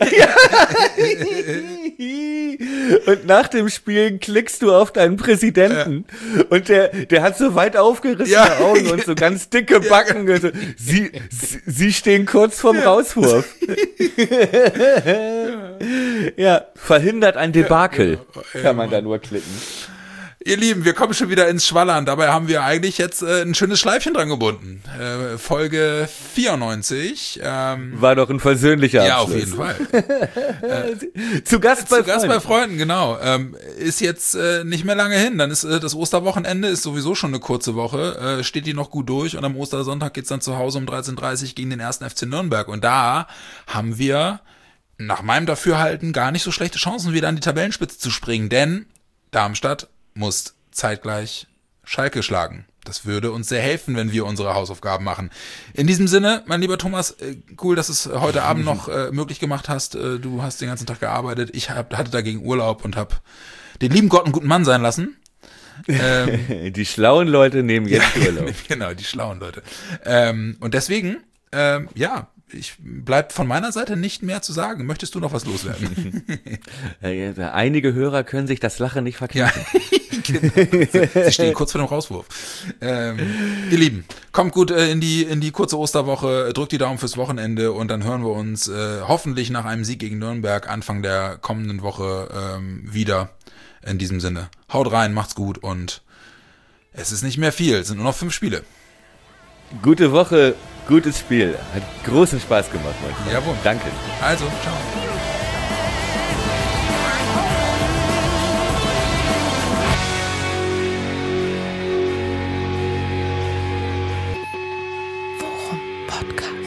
Und nach dem Spiel klickst du auf deinen Präsidenten und der hat so weit aufgerissene Augen und so ganz dicke Backen. Also, sie stehen kurz vorm Rauswurf. Verhindert ein Debakel, kann man da nur klicken. Ihr Lieben, wir kommen schon wieder ins Schwallern. Dabei haben wir eigentlich jetzt ein schönes Schleifchen dran gebunden. Folge 94. War doch ein versöhnlicher Abschluss. Ja, auf jeden Fall. Zu Gast bei Freunden, genau. Ist jetzt nicht mehr lange hin. Dann ist das Osterwochenende, ist sowieso schon eine kurze Woche. Steht die noch gut durch und am Ostersonntag geht's dann zu Hause um 13:30 Uhr gegen den 1. FC Nürnberg. Und da haben wir nach meinem Dafürhalten gar nicht so schlechte Chancen, wieder an die Tabellenspitze zu springen. Denn Darmstadt muss zeitgleich Schalke schlagen. Das würde uns sehr helfen, wenn wir unsere Hausaufgaben machen. In diesem Sinne, mein lieber Thomas, cool, dass du es heute Abend noch möglich gemacht hast. Du hast den ganzen Tag gearbeitet. Ich hatte dagegen Urlaub und habe den lieben Gott einen guten Mann sein lassen. Die schlauen Leute nehmen jetzt Urlaub. Genau, die schlauen Leute. Und deswegen, bleibt von meiner Seite nicht mehr zu sagen. Möchtest du noch was loswerden? Einige Hörer können sich das Lachen nicht verkneifen. Genau. Sie stehen kurz vor dem Rauswurf. Ihr Lieben, kommt gut in die kurze Osterwoche, drückt die Daumen fürs Wochenende und dann hören wir uns hoffentlich nach einem Sieg gegen Nürnberg Anfang der kommenden Woche wieder. In diesem Sinne, haut rein, macht's gut und es ist nicht mehr viel, es sind nur noch 5 Spiele. Gute Woche, gutes Spiel. Hat großen Spaß gemacht, mein Freund. Jawohl. Danke. Also, ciao. Podcast.